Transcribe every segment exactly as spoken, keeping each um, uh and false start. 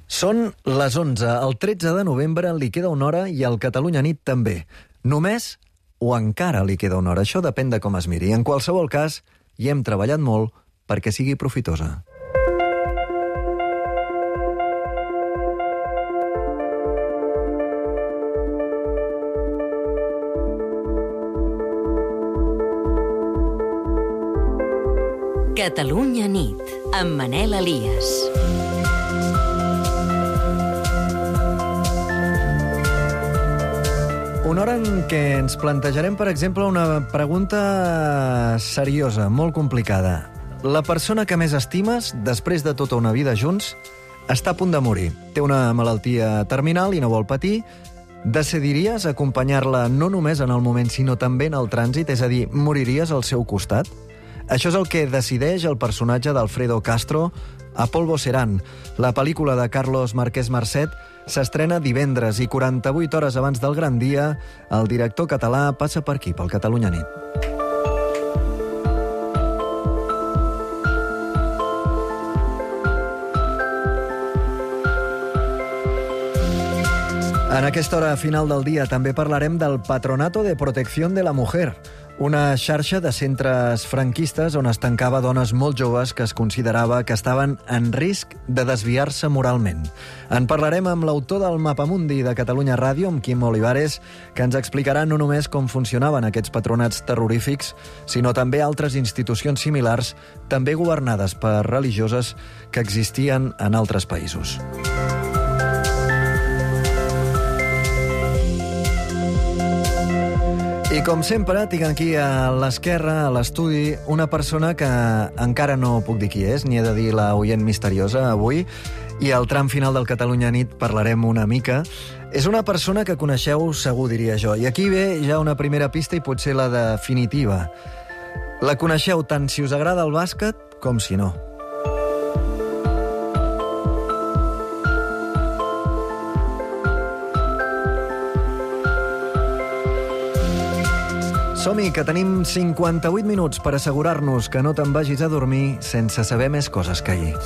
Són les onze. El tretze de novembre li queda una hora i al Catalunya Nit també. Només o encara li queda una hora. Això depèn de com es miri. En qualsevol cas, hi hem treballat molt perquè sigui profitosa. Catalunya Nit, amb Manel Elias. Una hora en què ens plantejarem, per exemple, una pregunta seriosa, molt complicada. La persona que més estimes, després de tota una vida junts, està a punt de morir. Té una malaltia terminal i no vol patir. Decidiries acompanyar-la no només en el moment, sinó també en el trànsit? És a dir, moriries al seu costat? Això és el que decideix el personatge d'Alfredo Castro a Polvo Serán. La pel·lícula de Carlos Marquès Marcet s'estrena divendres i quaranta-vuit hores abans del gran dia el director català passa per aquí, pel Catalunya Nit. En aquesta hora final del dia també parlarem del Patronato de Protección de la Mujer, una xarxa de centres franquistes on es tancava dones molt joves que es considerava que estaven en risc de desviar-se moralment. En parlarem amb l'autor del Mapamundi de Catalunya Ràdio, amb Quim Olivares, que ens explicarà no només com funcionaven aquests patronats terrorífics, sinó també altres institucions similars, també governades per religioses, que existien en altres països. I com sempre, tinc aquí a l'esquerra, a l'estudi, una persona que encara no puc dir qui és, ni he de dir la oient misteriosa avui, i al tram final del Catalunya Nit parlarem una mica. És una persona que coneixeu segur, diria jo, i aquí ve ja una primera pista i potser la definitiva. La coneixeu tant si us agrada el bàsquet com si no. Som-hi, que tenim cinquanta-vuit minuts per assegurar-nos que no te'n vagis a dormir sense saber més coses que ahir.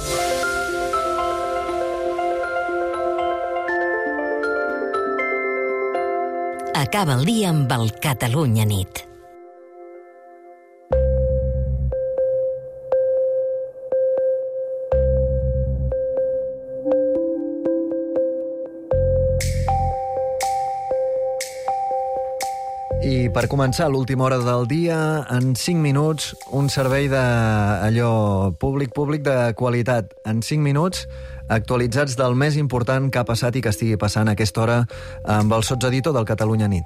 Acaba el dia amb el Catalunya Nit. I per començar l'última hora del dia, en cinc minuts, un servei d'allò públic, públic de qualitat. En cinc minuts, actualitzats del més important que ha passat i que estigui passant a aquesta hora amb el sotseditor del Catalunya Nit.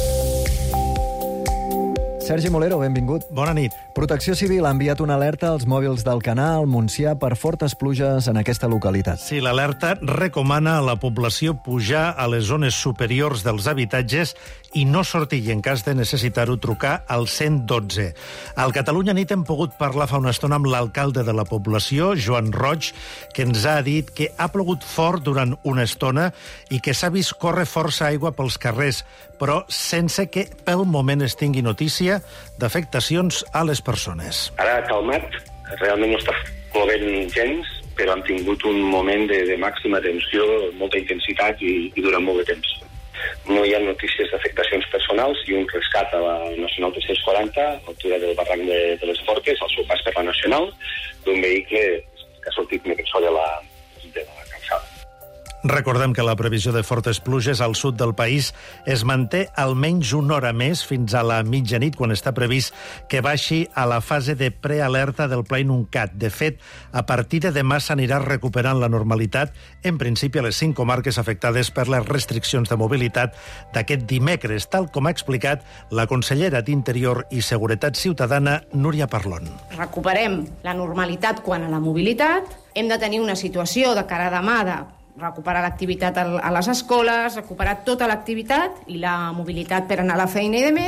Sergi Molero, benvingut. Bona nit. Protecció Civil ha enviat una alerta als mòbils del Canal, Montsià, per fortes pluges en aquesta localitat. Sí, l'alerta recomana a la població pujar a les zones superiors dels habitatges i no sortir, i en cas de necessitar-ho, trucar al cent dotze. Al Catalunya Nit hem pogut parlar fa una estona amb l'alcalde de la població, Joan Roig, que ens ha dit que ha plogut fort durant una estona i que s'ha vist córrer força aigua pels carrers, però sense que pel moment es tingui notícia d'afectacions a les persones. Ara ha calmat, realment no està plovent gens, però hem tingut un moment de, de màxima tensió, molta intensitat i, i durant molt de temps. No hi ha notícies d'afectacions personals i un rescat a la Nacional tres-cents quaranta, a l'altura del barranc de, de les Forques, al seu pas per la Nacional, d'un vehicle que ha sortit una cançó de la, de la calçada. Recordem que la previsió de fortes pluges al sud del país es manté almenys una hora més fins a la mitjanit, quan està previst que baixi a la fase de prealerta del Pla Inuncat. De fet, a partir de demà s'anirà recuperant la normalitat, en principi a les cinc comarques afectades per les restriccions de mobilitat d'aquest dimecres, tal com ha explicat la consellera d'Interior i Seguretat Ciutadana, Núria Parlon. Recuperem la normalitat quant a la mobilitat, hem de tenir una situació de cara a demà de recuperar l'activitat a les escoles, recuperar tota l'activitat i la mobilitat per anar a la feina i de més,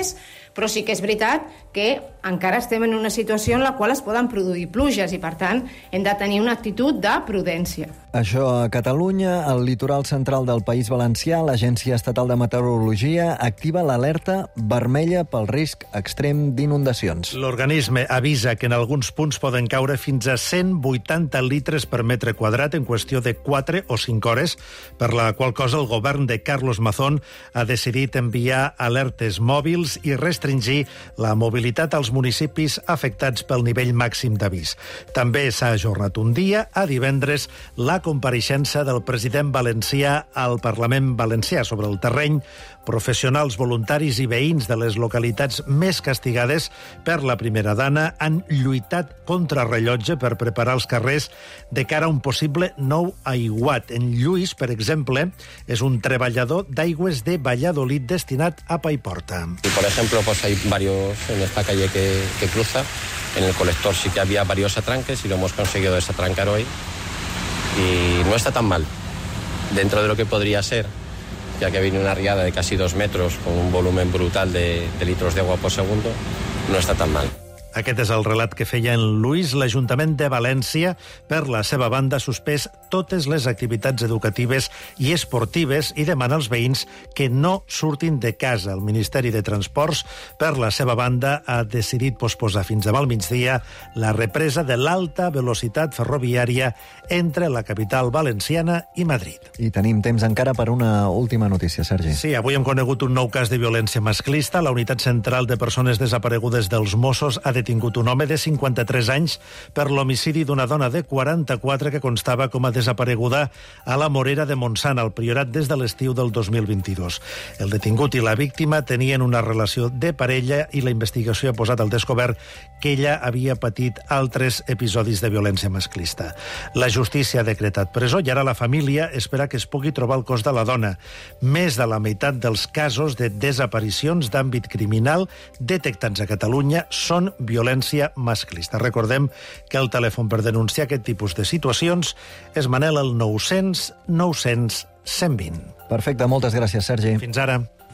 Però sí que és veritat que encara estem en una situació en la qual es poden produir pluges i, per tant, hem de tenir una actitud de prudència. Això a Catalunya, al litoral central del País Valencià, l'Agència Estatal de Meteorologia activa l'alerta vermella pel risc extrem d'inundacions. L'organisme avisa que en alguns punts poden caure fins a cent vuitanta litres per metre quadrat en qüestió de quatre o cinc hores, per la qual cosa el govern de Carlos Mazón ha decidit enviar alertes mòbils i restringir la mobilitat als municipis afectats pel nivell màxim d'avís. També s'ha ajornat un dia, a divendres, la compareixença del president valencià al Parlament valencià sobre el terreny. Professionals, voluntaris i veïns de les localitats més castigades per la primera dana han lluitat contra rellotge per preparar els carrers de cara a un possible nou aiguat. En Lluís, per exemple, és un treballador d'aigües de Valladolid destinat a Paiporta. Y por ejemplo, pues hay varios en esta calle que, que cruza. En el colector sí que había varios atranques y lo hemos conseguido desatrancar hoy. Y no está tan mal, dentro de lo que podría ser, ya que viene una riada de casi dos metros con un volumen brutal de, de litros de agua por segundo, no está tan mal. Aquest és el relat que feia en Lluís. L'Ajuntament de València, per la seva banda, ha suspès totes les activitats educatives i esportives i demana als veïns que no surtin de casa. El Ministeri de Transports, per la seva banda, ha decidit posposar fins demà al migdia la represa de l'alta velocitat ferroviària entre la capital valenciana i Madrid. I tenim temps encara per una última notícia, Sergi. Sí, avui hem conegut un nou cas de violència masclista. La Unitat Central de Persones Desaparegudes dels Mossos ha detingut un home de cinquanta-tres anys per l'homicidi d'una dona de quaranta-quatre que constava com a desapareguda a la Morera de Montsant, al Priorat, des de l'estiu del dos mil vint-i-dos. El detingut i la víctima tenien una relació de parella i la investigació ha posat al descobert que ella havia patit altres episodis de violència masclista. La justícia ha decretat presó i ara la família espera que es pugui trobar el cos de la dona. Més de la meitat dels casos de desaparicions d'àmbit criminal detectats a Catalunya són violència masclista. Recordem que el telèfon per denunciar aquest tipus de situacions és Manel el nou cents nou cents cent vint. Perfecte, moltes gràcies, Sergi. Fins ara.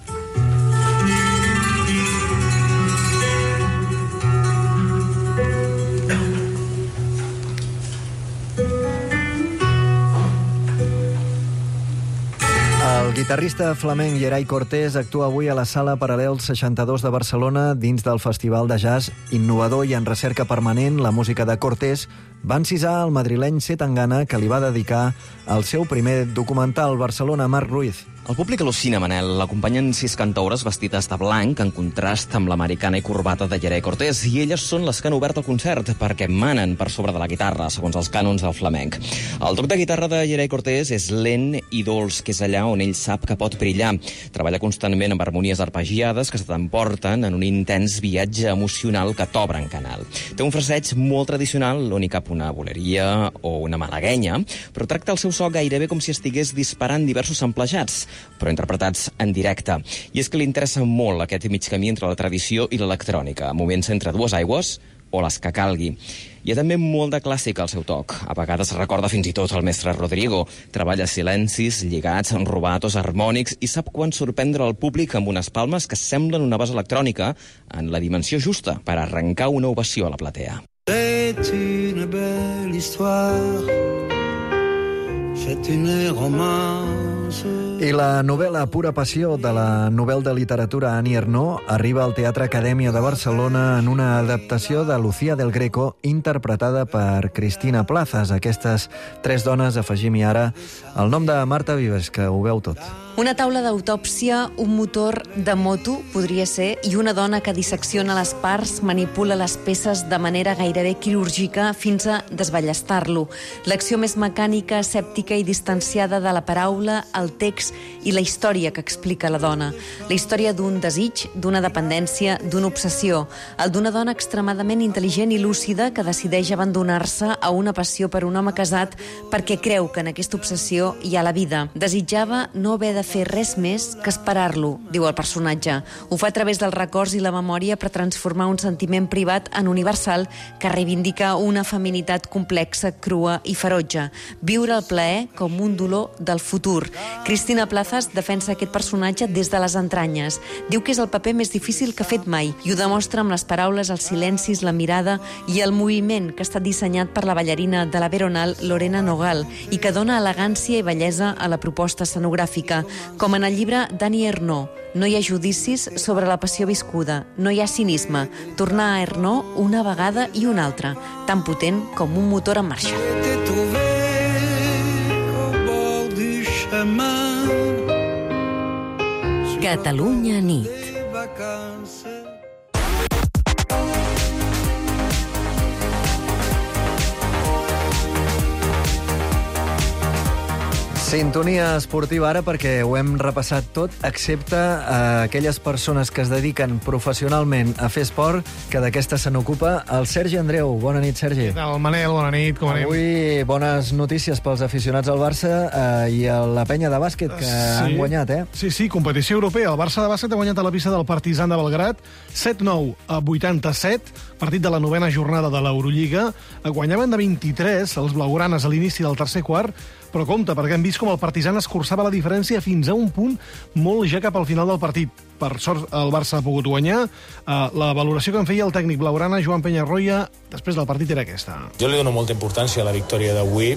El guitarrista flamenc Gerai Cortés actua avui a la Sala Paral·lel seixanta-dos de Barcelona dins del Festival de Jazz innovador i en recerca permanent. La música de Cortés va encisar el madrileny Zetangana, que li va dedicar el seu primer documental. Barcelona, Marc Ruiz. El públic al·lucina, Manel. L'acompanyen sis cantaores vestides de blanc, en contrast amb l'americana i corbata de Gerai Cortés, i elles són les que han obert el concert, perquè manen per sobre de la guitarra, segons els cànons del flamenc. El toc de guitarra de Gerai Cortés és lent i dolç, que és allà on ell sap que pot brillar. Treballa constantment amb harmonies arpegiades que se t'emporten en un intens viatge emocional que t'obre en canal. Té un fraseig molt tradicional, on hi cap una boleria o una malaguenya, però tracta el seu so gairebé com si estigués disparant diversos samplejats, però interpretats en directe. I és que li interessa molt aquest mig camí entre la tradició i l'electrònica, movent-se entre dues aigües o les que calgui. Hi ha també molt de clàssica al seu toc. A vegades recorda fins i tot el mestre Rodrigo. Treballa silencis, lligats, rubatos harmònics i sap quan sorprendre el públic amb unes palmes que semblen una base electrònica en la dimensió justa per arrencar una ovació a la platea. C'est une belle histoire, c'est une romance. I la novel·la Pura passió de la novel de literatura Annie Ernaux arriba al Teatre Acadèmia de Barcelona en una adaptació de Lucía del Greco interpretada per Cristina Plazas. Aquestes tres dones, afegim-hi ara el nom de Marta Vives, que ho veu tot. Una taula d'autòpsia, un motor de moto, podria ser, i una dona que dissecciona les parts, manipula les peces de manera gairebé quirúrgica fins a desballestar-lo. L'acció més mecànica, escèptica i distanciada de la paraula, el text i la història que explica la dona. La història d'un desig, d'una dependència, d'una obsessió. El d'una dona extremadament intel·ligent i lúcida que decideix abandonar-se a una passió per un home casat perquè creu que en aquesta obsessió hi ha la vida. Desitjava no haver de fer res més que esperar-lo, diu el personatge. Ho fa a través dels records i la memòria per transformar un sentiment privat en universal que reivindica una feminitat complexa, crua i ferotge. Viure el plaer com un dolor del futur. Cristina Plazas defensa aquest personatge des de les entranyes. Diu que és el paper més difícil que ha fet mai i ho demostra amb les paraules, els silencis, la mirada i el moviment que ha estat dissenyat per la ballarina de la Veronal, Lorena Nogal, i que dona elegància i bellesa a la proposta escenogràfica. Com en el llibre d'Annie Ernaux, no hi ha judicis sobre la passió viscuda, no hi ha cinisme. Tornar a Ernaux una vegada i una altra, tan potent com un motor en marxa. Catalunya nit. Sintonia esportiva ara perquè ho hem repassat tot, excepte uh, aquelles persones que es dediquen professionalment a fer esport, que d'aquesta se n'ocupa el Sergi Andreu. Bona nit, Sergi. Què tal, Manel? Bona nit, com anem? Avui bones notícies pels aficionats al Barça uh, i a la penya de bàsquet, que sí. han guanyat, eh? Sí, sí, competició europea. El Barça de bàsquet ha guanyat a la pista del Partizan de Belgrad, set nou a vuitanta-set, partit de la novena jornada de l'Eurolliga. Guanyaven de vint-i-tres els blaugranes a l'inici del tercer quart, però compte, perquè hem vist com el Partizan escurçava la diferència fins a un punt molt ja cap al final del partit. Per sort, el Barça ha pogut guanyar. Uh, la valoració que en feia el tècnic blaugrana, Joan Peñarroya, després del partit era aquesta. Jo li dono molta importància a la victòria d'avui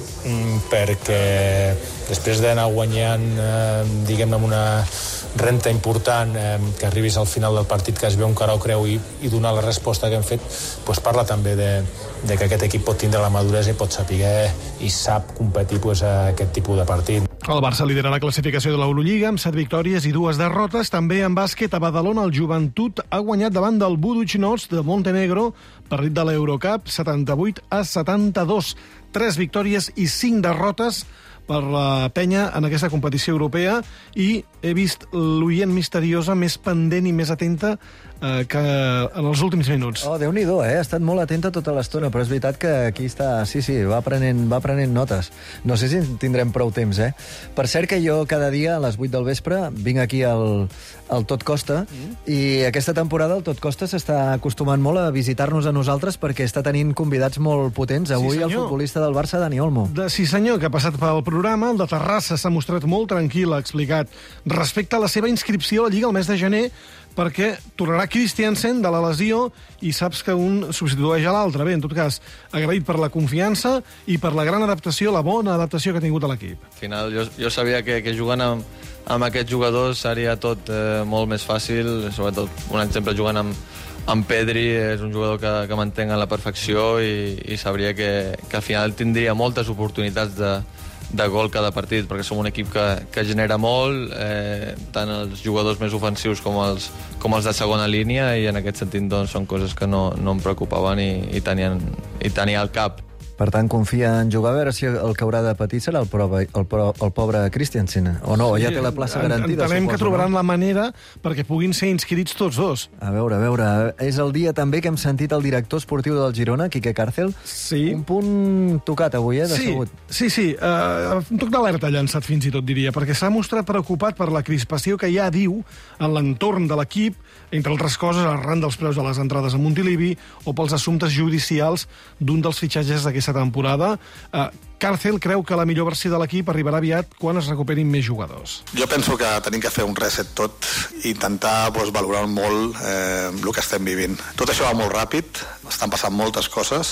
perquè després d'anar guanyant, eh, diguem-ne, amb una renta important, eh, que arribis al final del partit, que es veu un cara o creu i, i donar la resposta que hem fet, doncs parla també de, de que aquest equip pot tindre la maduresa i pot saber i sap competir doncs, a aquest tipus de partit. El Barça lidera la classificació de l'Eurolliga amb set victòries i dues derrotes. També en bàsquet a Badalona el Joventut ha guanyat davant del Budućnost de Montenegro, partit de l'Eurocup, setanta-vuit a setanta-dos. Tres victòries i cinc derrotes per la penya en aquesta competició europea, i he vist l'oient misteriosa més pendent i més atenta eh, que en els últims minuts. Oh, Déu-n'hi-do, eh? Ha estat molt atenta tota l'estona, però és veritat que aquí està... Sí, sí, va prenent, va prenent notes. No sé si tindrem prou temps, eh? Per cert que jo cada dia a les vuit del vespre vinc aquí al, al Tot Costa, mm. i aquesta temporada el Tot Costa s'està acostumant molt a visitar-nos a nosaltres perquè està tenint convidats molt potents. Avui sí, el futbolista del Barça, Dani Olmo. De, sí senyor, que ha passat pel programa. El de Terrassa s'ha mostrat molt tranquil, ha explicat, respecte a la seva inscripció a la Lliga el mes de gener, perquè tornarà Christiansen de la lesió i saps que un substitueix a l'altre. Bé, en tot cas, agraït per la confiança i per la gran adaptació, la bona adaptació que ha tingut a l'equip. Al final, jo, jo sabia que, que jugant amb, amb aquests jugadors seria tot eh, molt més fàcil, sobretot, un exemple, jugant amb, amb Pedri, és un jugador que, que mantenga la perfecció i, i sabria que, que al final tindria moltes oportunitats de, de gol cada partit, perquè som un equip que, que genera molt, eh, tant els jugadors més ofensius com els, com els de segona línia, i en aquest sentit doncs, són coses que no, no em preocupaven i, i, tenien, i tenia al cap. Per tant, confia en jugar, a veure si el que haurà de patir serà el, prova, el, pro, el pobre Christiansen, o no, sí, ja té la plaça garantida. Entenem suposo, que trobaran no? la manera perquè puguin ser inscrits tots dos. A veure, a veure, és el dia també que hem sentit el director esportiu del Girona, Quique Càrcel. Sí. Un punt tocat avui, eh, de sí, segut. Sí, sí, uh, un toc d'alerta ha llançat fins i tot, diria, perquè s'ha mostrat preocupat per la crispació que ja diu en l'entorn de l'equip, entre altres coses, arran dels preus de les entrades a Montilivi o pels assumptes judicials d'un dels fitxatges d'aquesta temporada. Uh, Càrcel creu que la millor versió de l'equip arribarà aviat quan es recuperin més jugadors. Jo penso que tenim que fer un reset tot i intentar doncs, valorar molt eh, el que estem vivint. Tot això va molt ràpid, estan passant moltes coses,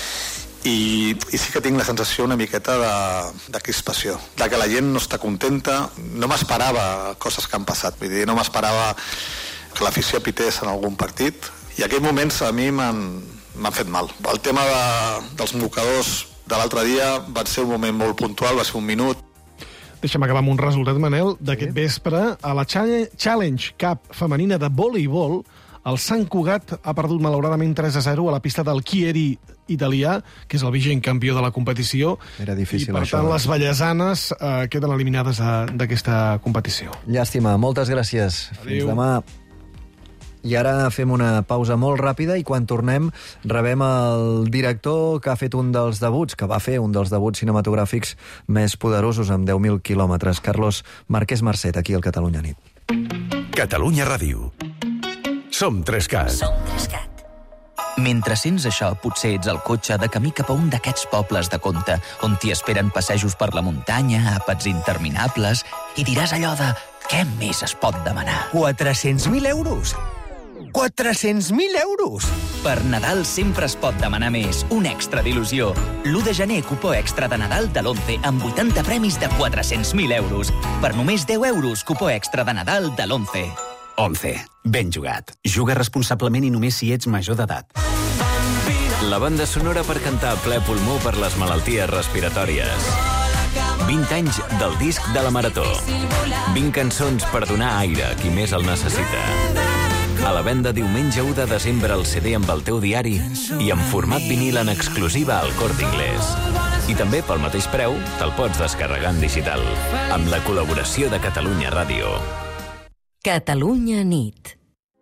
i, i sí que tinc la sensació una miqueta de, de crispació, de que la gent no està contenta. No m'esperava coses que han passat, vull dir, no m'esperava que l'afició pités en algun partit, i aquells moments a mi m'han fet mal. El tema de, dels mocadors de l'altre dia va ser un moment molt puntual, va ser un minut. Deixa'm acabar amb un resultat, Manel, d'aquest sí. vespre. A la Challenge Cup femenina de voleibol, el Sant Cugat ha perdut malauradament tres a zero a la pista del Chieri italià, que és el vigent campió de la competició. Era difícil, i per això. tant les vallesanes eh, queden eliminades d'aquesta competició. Llàstima, moltes gràcies. Adéu. Fins demà. I ara fem una pausa molt ràpida i quan tornem rebem el director que ha fet un dels debuts, que va fer un dels debuts cinematogràfics més poderosos amb deu mil quilòmetres. Carlos Márquez Marcet, aquí al Catalunya Nit. Catalunya Ràdio. Som Trescat. Som Trescat. Mentre sents això, potser ets al cotxe de camí cap a un d'aquests pobles de conte on t'hi esperen passejos per la muntanya, àpats interminables, i diràs allò de què més es pot demanar? quatre-cents mil euros! quatre-cents mil euros! Per Nadal sempre es pot demanar més. Un extra d'il·lusió. l'u de gener, cupó extra de Nadal de l'Once amb vuitanta premis de quatre-cents mil euros. Per només deu euros, cupó extra de Nadal de l'Once. Once. Ben jugat. Juga responsablement i només si ets major d'edat. La banda sonora per cantar a ple pulmó per les malalties respiratòries. vint anys del disc de la Marató. vint cançons per donar aire a qui més el necessita. A la venda diumenge u de desembre el C D amb el teu diari i en format vinil en exclusiva al Corte Inglés. I també pel mateix preu te'l pots descarregar en digital. Amb la col·laboració de Catalunya Ràdio. Catalunya Nit.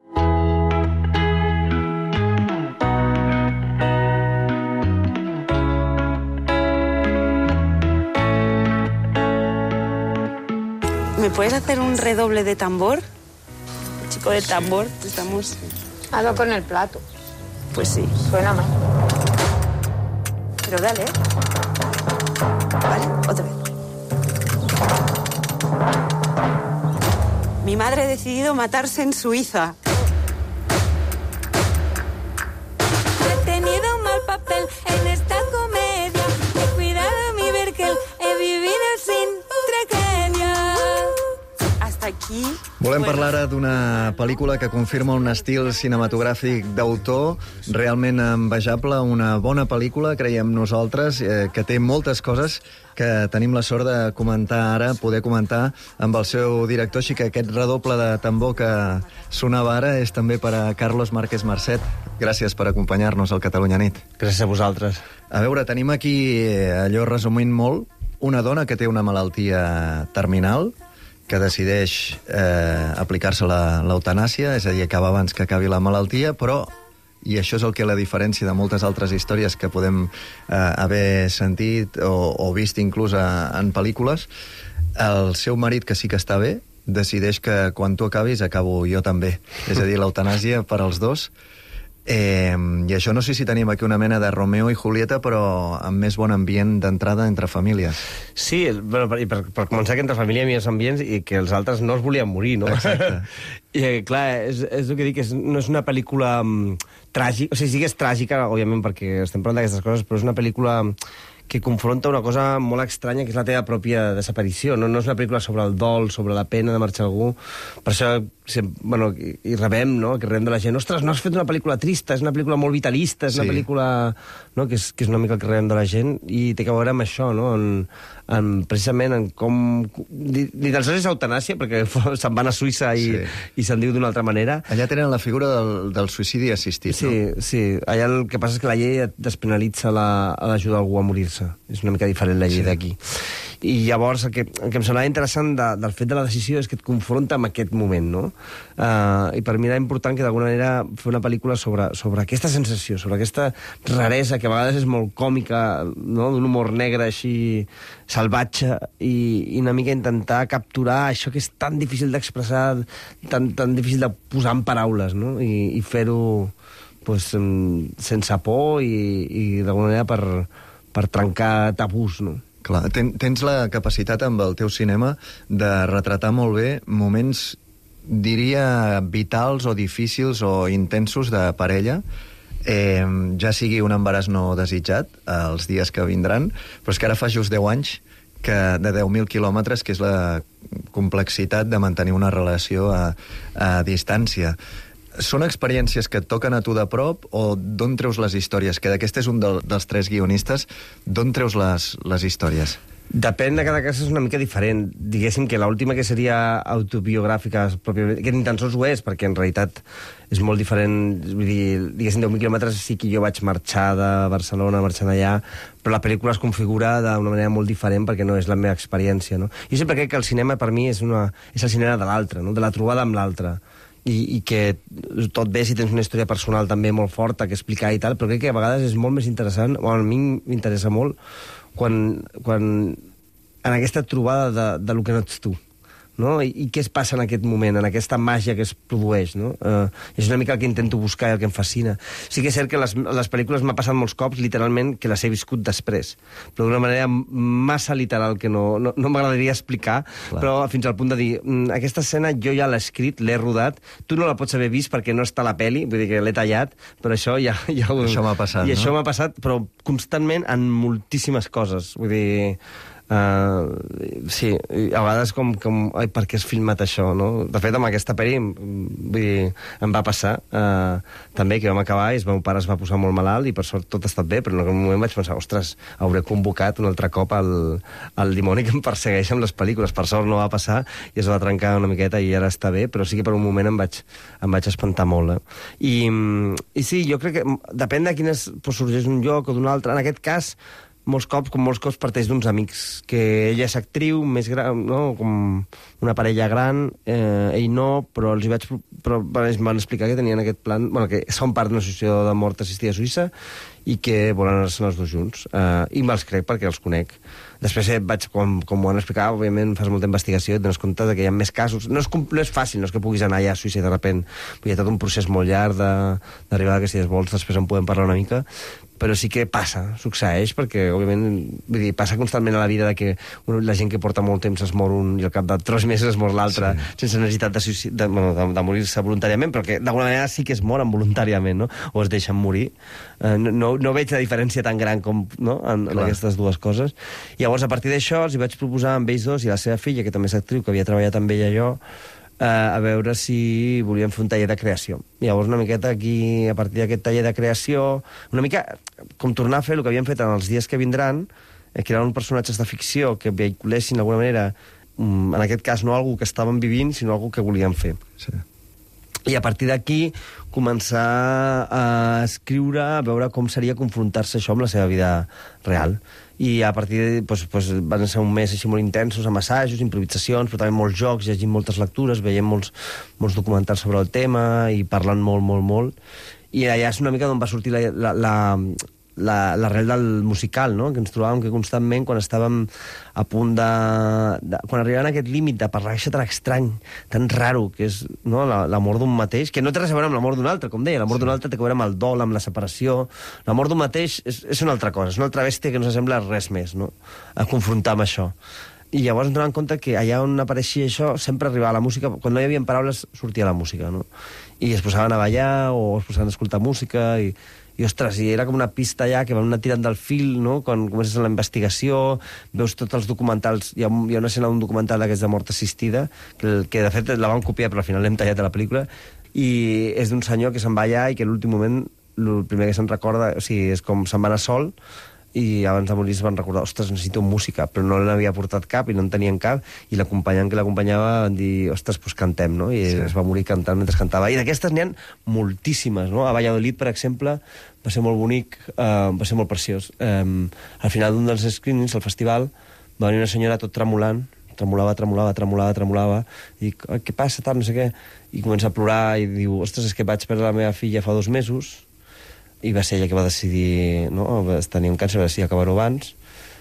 ¿Me puedes hacer un redoble de tambor? Chico de tambor, estamos... Hazlo con el plato. Pues sí. Suena mal. Pero dale, ¿eh? Vale, otra vez. Mi madre ha decidido matarse en Suiza. He tenido un mal papel en esta comedia. He cuidado mi Berkel, he vivido sin tragedia. Hasta aquí... Volem parlar ara d'una pel·lícula que confirma un estil cinematogràfic d'autor realment envejable, una bona pel·lícula, creiem nosaltres, eh, que té moltes coses que tenim la sort de comentar ara, poder comentar amb el seu director, així que aquest redoble de tambor que sonava ara és també per a Carlos Márquez Marcet. Gràcies per acompanyar-nos al Catalunya Nit. Gràcies a vosaltres. A veure, tenim aquí, allò resumint molt, una dona que té una malaltia terminal, que decideix eh, aplicar-se l'eutanàsia, és a dir, acaba abans que acabi la malaltia, però, i això és el que la diferència de moltes altres històries que podem eh, haver sentit o, o vist inclús a, en pel·lícules, el seu marit, que sí que està bé, decideix que quan tu acabis acabo jo també. És a dir, l'eutanàsia per als dos. Eh, I això no sé si tenim aquí una mena de Romeo i Julieta, però amb més bon ambient d'entrada entre famílies. Sí, bueno, per, per, per començar que entre família hi ha més ambients i que els altres no es volien morir, no? Exacte. I clar, és, és el que dic, és, no és una pel·lícula um, tràgica, o sigui, sí que és tràgica, òbviament, perquè estem parlant d'aquestes coses, però és una pel·lícula que confronta una cosa molt estranya, que és la teva pròpia desaparició. No, no és una pel·lícula sobre el dol, sobre la pena de marxar algú. Per això, bueno, i, i rebem, no?, que rebem de la gent. Ostres, no has fet una pel·lícula trista, és una pel·lícula molt vitalista, és una sí. pel·lícula... No?, que, és, que és una mica el que rebem de la gent, i té que veure amb això, no?, en, en, precisament en com... Ni, ni tan sols és eutanàsia, perquè se'n van a Suïssa i, sí. i se'n diu d'una altra manera. Allà tenen la figura del, del suïcidi assistit, sí, no? Sí, allà el que passa és que la llei despenalitza l'ajudar la, algú a morir-se. És una mica diferent la llei sí. d'aquí. I llavors el que, el que em semblava interessant de, del fet de la decisió és que et confronta amb aquest moment, no? Uh, I per mi era important que d'alguna manera fer una pel·lícula sobre, sobre aquesta sensació, sobre aquesta raresa que a vegades és molt còmica, no?, d'un humor negre així salvatge, i, i una mica intentar capturar això que és tan difícil d'expressar, tan, tan difícil de posar en paraules, no?, i, i fer-ho pues, sense por i, i d'alguna manera per, per trencar tabús, no? Clar, ten, tens la capacitat amb el teu cinema de retratar molt bé moments, diria, vitals o difícils o intensos de parella, eh, ja sigui un embaràs no desitjat, els dies que vindran, però és que ara fa just deu anys que de deu mil quilòmetres, que és la complexitat de mantenir una relació a, a distància. Són experiències que et toquen a tu de prop o d'on treus les històries? Que d'aquest és un del, dels tres guionistes. D'on treus les, les històries? Depèn de cada cas, és una mica diferent. Diguéssim que l'última, que seria autobiogràfica, pròpiament, que ni tan sols ho és, perquè en realitat és molt diferent. Vull dir, diguéssim, deu mil quilòmetres sí que jo vaig marxar de Barcelona, marxar d'allà, però la pel·lícula es configura d'una manera molt diferent perquè no és la meva experiència, no? Jo sempre crec que el cinema, per mi, és, una, és el cinema de l'altre, no?, de la trobada amb l'altre. i, i que tot bé si tens una història personal també molt forta que explicar i tal, però crec que a vegades és molt més interessant, o a mi m'interessa molt, quan, quan en aquesta trobada de, de lo que no ets tu. No? I, I què es passa en aquest moment, en aquesta màgia que es produeix, no? Uh, és una mica el que intento buscar i el que em fascina. Sí que és cert que les, les pel·lícules m'ha passat molts cops, literalment, que les he viscut després, però d'una manera massa literal que no, no, no m'agradaria explicar, clar. Però fins al punt de dir, aquesta escena jo ja l'he escrit, l'he rodat, tu no la pots haver vist perquè no està a la peli, vull dir que l'he tallat, però això ja... ja això m'ha passat, I no? això m'ha passat, però constantment en moltíssimes coses, vull dir... Uh, sí, a vegades com, com ai, per què has filmat això, no? De fet, amb aquesta pel·li vull dir, em va passar uh, també que vam acabar i el meu pare es va posar molt malalt i per sort tot ha estat bé, però en aquell moment vaig pensar, ostres, hauré convocat un altre cop el, el dimoni que em persegueix amb les pel·lícules. Per sort no va passar i es va trencar una miqueta i ara està bé, però sí que per un moment em vaig, em vaig espantar molt, eh? I, i sí, jo crec que depèn de quines pues, sorgeix un lloc o d'un altre. En aquest cas molts cops, com molts cops parteix d'uns amics, que ella és actriu, més gran, no? Com una parella gran, eh, ell no, però els hi vaig... Però ens van explicar que tenien aquest plan, bueno, que són part d'una associació de mort assistida a Suïssa i que volen anar-se'n els dos junts. Eh, I me'ls crec perquè els conec. Després eh, vaig, com, com ho van explicar, òbviament fas molta investigació i et dones compte que hi ha més casos. No és, no és fàcil, no és que puguis anar allà a Suïssa i de repent. Hi ha tot un procés molt llarg d'arribar a que si es vols després en podem parlar una mica, però sí que passa, succeeix, perquè, òbviament, vull dir, passa constantment a la vida de que la gent que porta molt temps es mor un i al cap de tres mesos es mor l'altre, sí. Sense necessitat de, de, de, de morir-se voluntàriament, però que d'alguna manera sí que es moren voluntàriament, no? O es deixen morir. Eh, no, no veig la diferència tan gran com, no? en, en aquestes dues coses. I llavors, a partir d'això, els hi vaig proposar amb ells dos i la seva filla, que també és actriu, que havia treballat amb ella jo, Uh, a veure si volíem fer un taller de creació. I llavors una miqueta aquí, a partir d'aquest taller de creació, una mica com tornar a fer el que havíem fet en els dies que vindran, eh, crear uns personatges de ficció que vehiculessin d'alguna manera, um, en aquest cas no algú que estàvem vivint, sinó algú que volíem fer. Sí. I a partir d'aquí començar a escriure, a veure com seria confrontar-se això amb la seva vida real. I a partir de... Pues, pues, van ser un mes així molt intensos, amb assajos, improvisacions, però també molts jocs, llegint moltes lectures, veient molts, molts documentals sobre el tema i parlant molt, molt, molt. I allà és una mica d'on va sortir la, la, la, la, l'arrel del musical, no? Que ens trobàvem que constantment, quan estàvem a punt de... de quan arribaven a aquest límit de parlar això tan estrany, tan raro, que és, no? L'amor d'un mateix, que no té res a veure amb l'amor d'un altre, com deia, l'amor sí. d'un altre té a veure amb el dol, amb la separació. L'amor d'un mateix és, és una altra cosa, és una altra bèstia que no s'assembla res més, no? A confrontar amb això. I llavors ens donem compte que allà on apareixia això sempre arribava la música, quan no hi havia paraules sortia la música, no? I es posaven a ballar o es posaven a escoltar música i, i ostres, i era com una pista allà que vam anar tirant del fil, no? Quan comences la investigació, veus tots els documentals, hi ha, hi ha una escena d'un documental d'aquests de mort assistida, que, que de fet la vam copiar però al final l'hem tallat a la pel·lícula, i és d'un senyor que se'n va allà i que a l'últim moment el primer que se'n recorda, o sigui, és com se'n va anar sol, i abans de morir es van recordar, ostres, necessito música, però no n'havia portat cap i no en tenien cap, i l'acompanyant que l'acompanyava van dir, ostres, doncs cantem, no? I sí. Es va morir cantant mentre cantava. I d'aquestes n'hi ha moltíssimes, no? A Valladolid, per exemple, va ser molt bonic, uh, va ser molt preciós. Um, al final d'un dels screenings, al festival, va venir una senyora tot tremolant, tremolava, tremolava, tremolava, tremolava, i dic, què passa, tal, no sé què, i comença a plorar i diu, ostres, és que vaig perdre la meva filla fa dos mesos, i va ser ella que va decidir, no? Tenia un càncer, va decidir acabar-ho abans,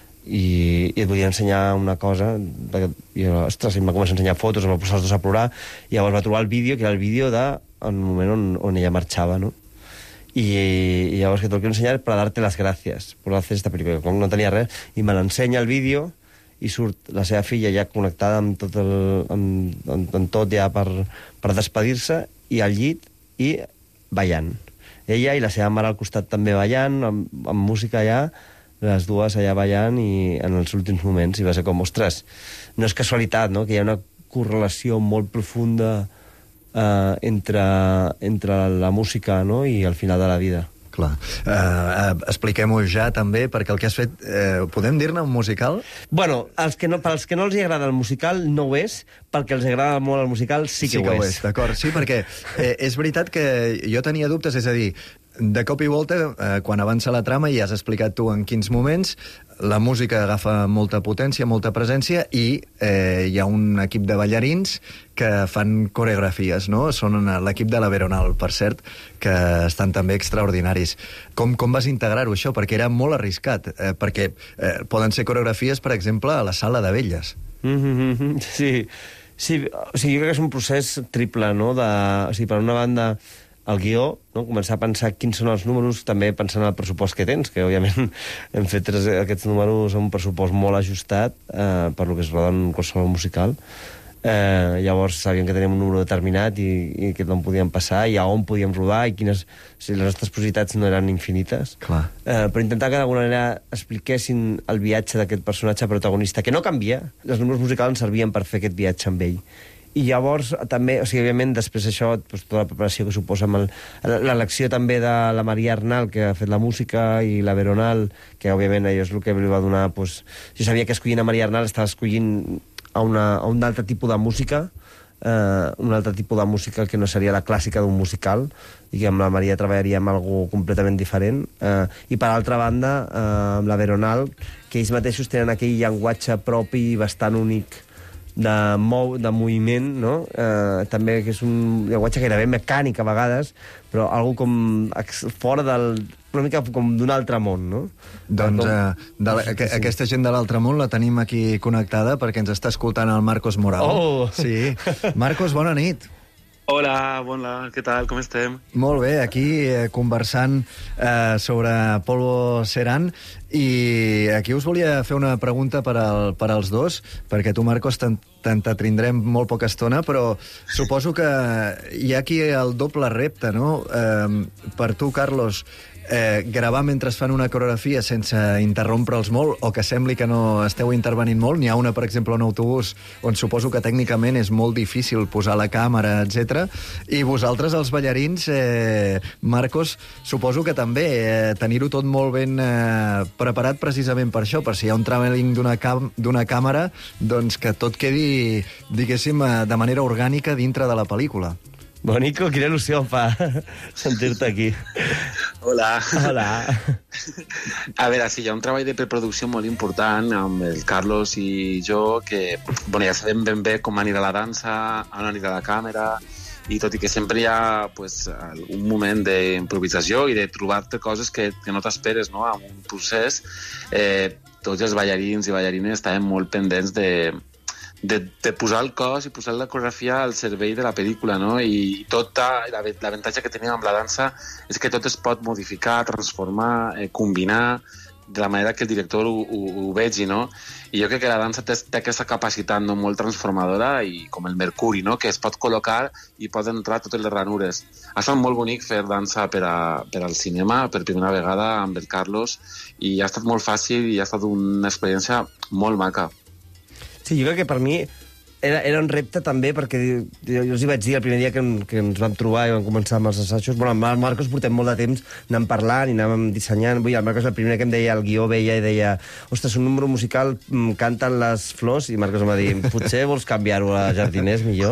i, i et volia ensenyar una cosa, i ostres, em va començar a ensenyar fotos, em va posar els dos a plorar, i llavors va trobar el vídeo, que era el vídeo de, en un moment on, on ella marxava, no? I, i llavors que te lo quiero ensenyar para darte las gracias por hacer esta película, com no tenia res, i me l'ensenya el vídeo, i surt la seva filla ja connectada amb tot, el, amb, amb, amb tot ja per, per despedir-se, i al llit, i ballant. Ella i la seva mare al costat també ballant, amb, amb música allà, les dues allà ballant i en els últims moments, i va ser com, ostres, no és casualitat, no?, que hi ha una correlació molt profunda eh, entre, entre la música, no?, i el final de la vida. Clar. Uh, uh, expliquem-ho ja, també, perquè el que has fet... Uh, podem dir-ne un musical? Bueno, els que no, pels que no els agrada el musical no ho és, perquè els agrada molt el musical sí que, sí que ho és. ho és. D'acord, sí, perquè eh, és veritat que jo tenia dubtes, és a dir, de cop i volta, eh, quan avança la trama, i has explicat tu en quins moments, la música agafa molta potència, molta presència, i eh, hi ha un equip de ballarins que fan coreografies, no? Són l'equip de la Veronal, per cert, que estan també extraordinaris. Com, com vas integrar-ho, això? Perquè era molt arriscat, eh, perquè eh, poden ser coreografies, per exemple, a la sala de velles. Mm-hmm, sí, sí, o sigui, jo crec que és un procés triple, no? De, o sigui, per una banda, el guió, no? Començar a pensar quins són els números, també pensant en el pressupost que tens, que òbviament hem fet tres, aquests números amb un pressupost molt ajustat eh, per lo que es roda en qualsevol musical. Eh, llavors sabíem que teníem un número determinat i, i que d'on podíem passar i a on podíem rodar i quines... O sigui, les nostres possibilitats no eren infinites. Clar. Eh, però intentar que d'alguna manera expliquessin el viatge d'aquest personatge protagonista, que no canvia. Els números musicals ens servien per fer aquest viatge amb ell. I llavors, també, o sigui, òbviament, després d'això, doncs, tota la preparació que suposa amb l'elecció també de la Maria Arnal, que ha fet la música, i la Veronal, que òbviament allò és el que li va donar... Doncs, jo sabia que escollint a Maria Arnal estava escollint a, una, a un altre tipus de música, eh, un altre tipus de música que no seria la clàssica d'un musical, i que amb la Maria treballaríem algo completament diferent. Eh, I per altra banda, eh, amb la Veronal, que ells mateixos tenen aquell llenguatge propi bastant únic de, mou, de moviment, no? Eh, també que és un llenguatge gairebé mecànic a vegades, però algo com fora del... una mica com d'un altre món, no? Doncs com... eh, de la, que, aquesta gent de l'altre món la tenim aquí connectada perquè ens està escoltant el Marcos Moral. Oh! Sí. Marcos, bona nit. Hola, bona, què tal, com estem? Molt bé, aquí eh, conversant eh, sobre Polvo Serán, i aquí us volia fer una pregunta per, al, per als dos, perquè tu, Marcos, t'entrindrem molt poca estona, però suposo que hi ha aquí el doble repte, no? Eh, per tu, Carlos, eh, gravar mentre es fan una coreografia sense interrompre'ls molt, o que sembli que no esteu intervenint molt. N'hi ha una, per exemple, un autobús on suposo que tècnicament és molt difícil posar la càmera, etcètera. I vosaltres, els ballarins, eh, Marcos, suposo que també eh, tenir-ho tot molt ben eh, preparat precisament per això, per si hi ha un travelling d'una cam d'una càmera, doncs que tot quedi, diguéssim, eh, de manera orgànica dintre de la pel·lícula. Bonico, quina il·lusió em fa sentir-te aquí. Hola. Hola. A veure, sí, hi ha un treball de preproducció molt important amb el Carlos i jo, que bueno, ja sabem ben bé com anirà la dansa, on anirà la càmera, i tot i que sempre hi ha pues, un moment d'improvisació i de trobar-te coses que, que no t'esperes, no? En un procés, eh, tots els ballarins i ballarines estaven molt pendents de... De, de posar el cos i posar la coreografia al servei de la pel·lícula, no? I tota l'avantatge que tenim amb la dansa és que tot es pot modificar, transformar, eh, combinar de la manera que el director ho, ho, ho vegi, no? I jo crec que la dansa té, té aquesta capacitat, no?, molt transformadora, i com el mercuri, no?, que es pot col·locar i pot entrar totes les ranures. Ha estat molt bonic fer dansa per, a, per al cinema per primera vegada amb el Carlos, i ha estat molt fàcil i ha estat una experiència molt maca. Sí, jo crec que per mi era, era un repte també, perquè jo, jo els hi vaig dir el primer dia que, que ens vam trobar i vam començar amb els assajos. Bueno, amb el Marcos portem molt de temps anant parlant i anàvem dissenyant. Vull dir, el Marcos el primer que em deia, el guió veia i deia, ostres, un número musical, canten les flors, i Marcos em va dir, potser vols canviar-ho a jardiners millor.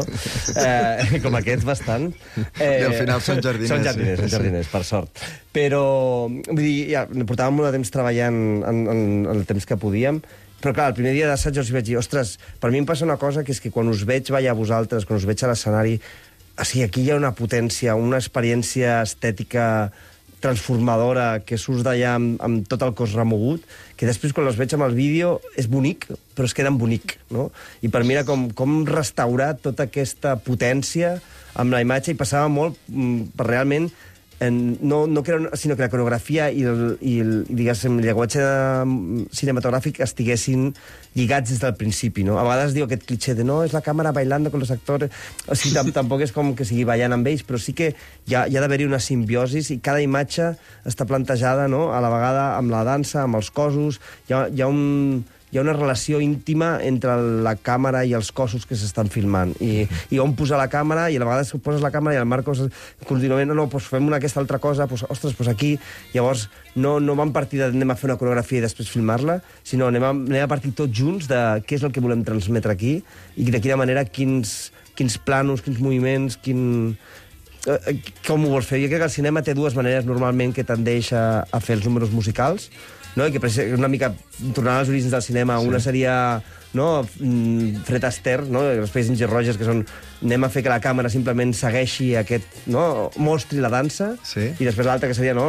Eh, com aquests, bastant. Eh, I al final són jardiners. Són jardiners, són jardiners, per sort. Però, vull dir, ja, portàvem molt de temps treballant en, en, en el temps que podíem. Però clar, el primer dia d'assaig els vaig dir, ostres, per mi em passa una cosa, que és que quan us veig ballar a vosaltres, quan us veig a l'escenari, o sigui, aquí hi ha una potència, una experiència estètica transformadora que surts d'allà amb, amb tot el cos remogut, que després quan els veig amb el vídeo és bonic, però es queda en bonic, no? I per mi era com, com restaurar tota aquesta potència amb la imatge, i passava molt per realment... En, no, no que era, sinó que la coreografia i el, i el, diguéssim, el llenguatge cinematogràfic estiguessin lligats des del principi, no? A vegades diu aquest cliché de no, és la càmera bailando con los actors, o sigui, tampoc és com que sigui ballant amb ells, però sí que hi ha, hi ha d'haver-hi una simbiosis, i cada imatge està plantejada, no?, a la vegada amb la dansa, amb els cossos, hi ha, hi ha un... hi ha una relació íntima entre la càmera i els cossos que s'estan filmant. I, i on posar la càmera, i a la vegada poses la càmera i el Marcos contínuament, no, no, doncs fem una aquesta altra cosa, doncs, ostres, doncs aquí... Llavors, no, no vam partir de anem a fer una coreografia i després filmar-la, sinó anem a, anem a partir tots junts de què és el que volem transmetre aquí, i de quina manera, quins, quins planos, quins moviments, quin... com ho vols fer? Jo crec que el cinema té dues maneres normalment que tendeix a, a fer els números musicals, no? I que una mica tornant als orígens del cinema, sí. Una seria no, Fred Astaire, no? Els Peix Ginger Rogers, que són anem a fer que la càmera simplement segueixi aquest, no? Mostri la dansa, sí. I després l'altra que seria no?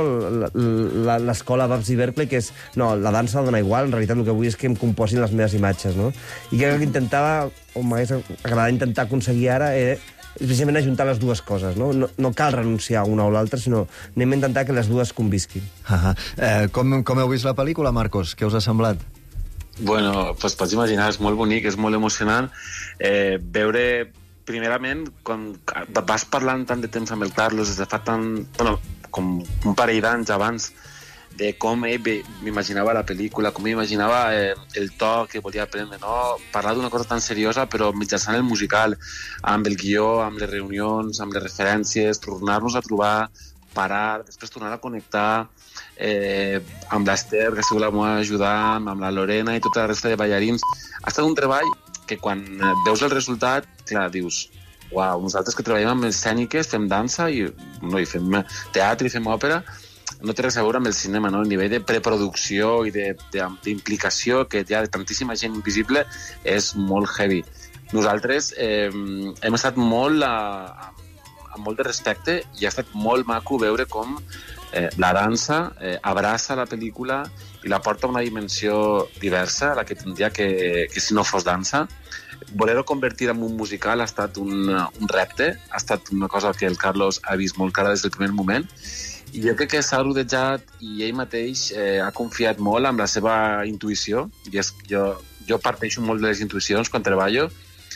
l'escola Babs i Berkeley, que és no, la dansa dona igual, en realitat el que vull és que em composin les meves imatges, no? I crec que intentava, o m'hagués agradat intentar aconseguir ara, eh, precisament ajuntar les dues coses, no? No, no cal renunciar a una o l'altra, sinó anem a intentar que les dues convisquin. Uh -huh. eh, com, com heu vist la pel·lícula, Marcos? Què us ha semblat? Bueno, pues pots imaginar, és molt bonic, és molt emocionant. Eh, veure, primerament, quan vas parlant tant de temps amb el Carlos, des de fa tant... Bueno, com un parell d'anys abans, de com ell m'imaginava la pel·lícula, com m'imaginava eh, el to que volia prendre, no? Parlar d'una cosa tan seriosa, però mitjançant el musical, amb el guió, amb les reunions, amb les referències, tornar-nos a trobar, parar, després tornar a connectar eh, amb l'Ester, que ha sigut la meva ajudant, amb la Lorena i tota la resta de ballarins. Ha estat un treball que quan veus el resultat, clar, dius, uau, nosaltres que treballem amb escèniques, fem dansa i, no, i fem teatre i fem òpera, no té res a veure amb el cinema, no? El nivell de preproducció i d'implicació que hi ha de tantíssima gent invisible és molt heavy. Nosaltres eh, hem estat molt a, amb molt de respecte i ha estat molt maco veure com eh, la dansa eh, abraça la pel·lícula i la porta a una dimensió diversa a la que tindria que, que si no fos dansa. Voler-ho convertir en un musical ha estat un, un repte, ha estat una cosa que el Carlos ha vist molt clara des del primer moment. I jo crec que s'ha rodejat i ell mateix eh, ha confiat molt en la seva intuïció. I és, jo, jo parteixo molt de les intuïcions quan treballo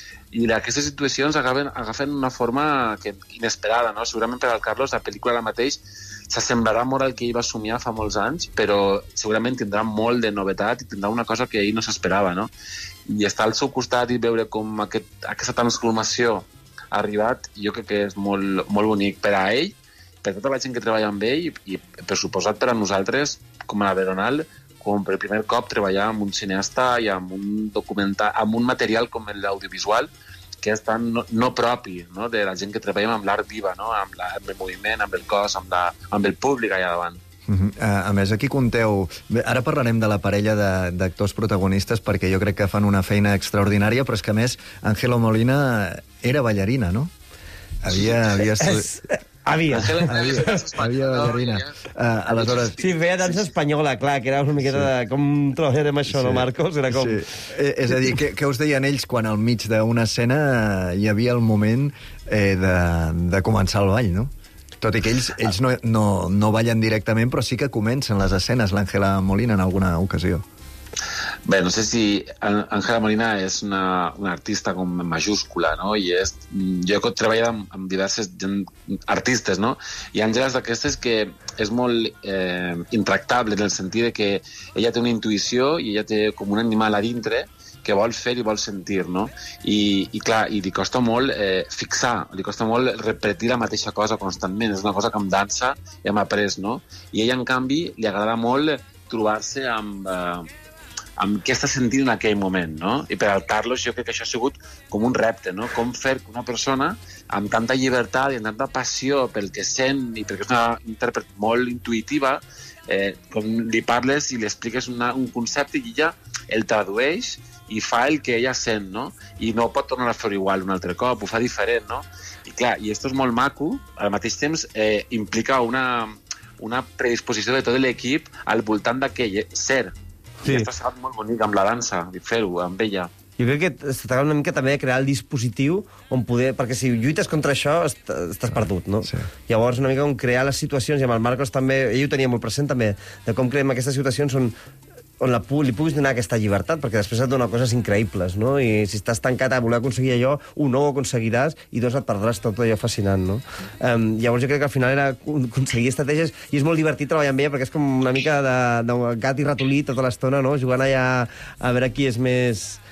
i aquestes intuïcions agafen, agafen una forma que, inesperada, no? Segurament per al Carlos la pel·lícula ara mateix s'assemblarà molt al que ell va somiar fa molts anys, però segurament tindrà molt de novetat i tindrà una cosa que ell no s'esperava, no? I estar al seu costat i veure com aquest, aquesta transformació ha arribat, jo crec que és molt, molt bonic per a ell, per tota la gent que treballa amb ell i, i per suposat per a nosaltres, com a la Veronal, com per primer cop treballar amb un cineasta i amb un documental, amb un material com l'audiovisual, que és tan no, no propi, no? De la gent que treballem amb l'art viva, no? Amb, la, amb el moviment, amb el cos, amb, la, amb el públic allà davant. Uh -huh. uh, a més, aquí compteu... Bé, ara parlarem de la parella d'actors protagonistes perquè jo crec que fan una feina extraordinària, però és que, a més, Ángela Molina era ballarina, no? Havia... havia estudi... Havia. Havia, havia ballarina. Uh, aleshores... Sí, feia dansa espanyola, clar, que era una miqueta sí. de... Com treballarem això, sí. No, Marcos? Era com... Sí. Eh, és a dir, què, què us deien ells quan al mig d'una escena hi havia el moment eh, de, de començar el ball, no? Tot i que ells, ells no, no, no ballen directament, però sí que comencen les escenes, l'Àngela Molina, en alguna ocasió. Bé, no sé si Ángela Molina és una, una artista com majúscula, no? I és, jo he treballat amb, amb diverses artistes, no? I Àngela és d'aquestes que és molt eh, intractable en el sentit de que ella té una intuïció i ella té com un animal a dintre que vol fer i vol sentir, no? I, i clar, i li costa molt eh, fixar, li costa molt repetir la mateixa cosa constantment. És una cosa que amb dansa hem après, no? I ella, en canvi, li agrada molt trobar-se amb... Eh, amb què està sentint en aquell moment, no? I per al Carlos jo crec que això ha sigut com un repte, no? Com fer que una persona amb tanta llibertat i amb tanta passió pel que sent i perquè és una intèrpret molt intuïtiva, eh, com li parles i li expliques una, un concepte i ella el tradueix i fa el que ella sent, no? I no pot tornar a fer igual un altre cop, ho fa diferent, no? I clar, i esto és molt maco, al mateix temps eh, implica una, una predisposició de tot l'equip al voltant d'aquell ser. Sí. I això ha estat molt bonic amb la dansa, fer-ho amb ella. Jo crec que es tracta una mica també de crear el dispositiu on poder... Perquè si lluites contra això, estàs perdut, no? Sí. Llavors, una mica on crear les situacions, i amb el Marcos també, ell ho tenia molt present també, de com creem aquestes situacions on, on la, li puguis donar aquesta llibertat, perquè després et dona coses increïbles, no? I si estàs tancat a voler aconseguir allò, un no ho aconseguiràs i doncs et perdràs tot allò fascinant, no? Um, llavors jo crec que al final era aconseguir estratègies i és molt divertit treballar amb ella perquè és com una mica de, de gat i ratolí tota l'estona, no? Jugant allà a veure qui és més...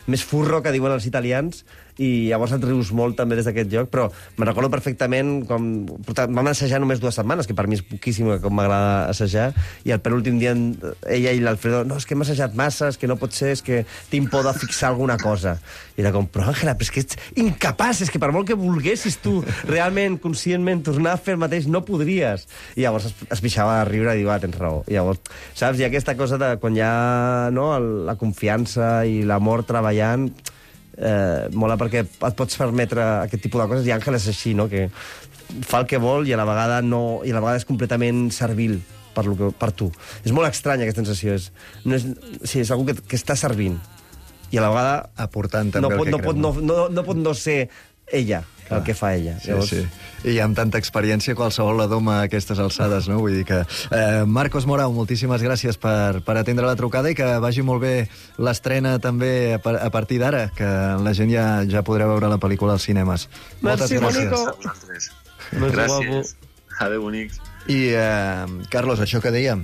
més furro, que diuen els italians, i llavors et rius molt també des d'aquest lloc, però me'n recordo perfectament com vam assajar només dues setmanes, que per mi és poquíssim, com m'agrada assajar, i el penúltim dia ella i l'Alfredo, no, és que hem assajat massa, és que no pot ser, és que tinc por de fixar alguna cosa. I era com, però Àngela, però és que ets incapaç, és que per molt que volguessis tu realment, conscientment, tornar a fer el mateix, no podries. I llavors es, es pixava a riure i diu, ah, tens raó. I llavors, saps, hi ha aquesta cosa de quan hi ha no, la confiança i l'amor treballant, eh, mola perquè et pots permetre aquest tipus de coses, i Àngel és així, no?, que fa el que vol i a la vegada no, i a la vegada és completament servil per, lo que, per tu. És molt estranya aquesta sensació, és, no és, sí, és algú que, que està servint i a la vegada aportant també no el pot, que no, creu. pot, no, no, no pot no ser ella, el que fa ella. Sí, Llavors... sí. I amb tanta experiència qualsevol la doma a aquestes alçades, no? Vull dir que... Eh, Marcos Morau, moltíssimes gràcies per, per atendre la trucada i que vagi molt bé l'estrena també a, a partir d'ara, que la gent ja, ja podrà veure la pel·lícula als cinemes. Merci, Moltes gràcies. Merci. Gràcies. Adéu, bonics. I, eh, Carlos, això que dèiem,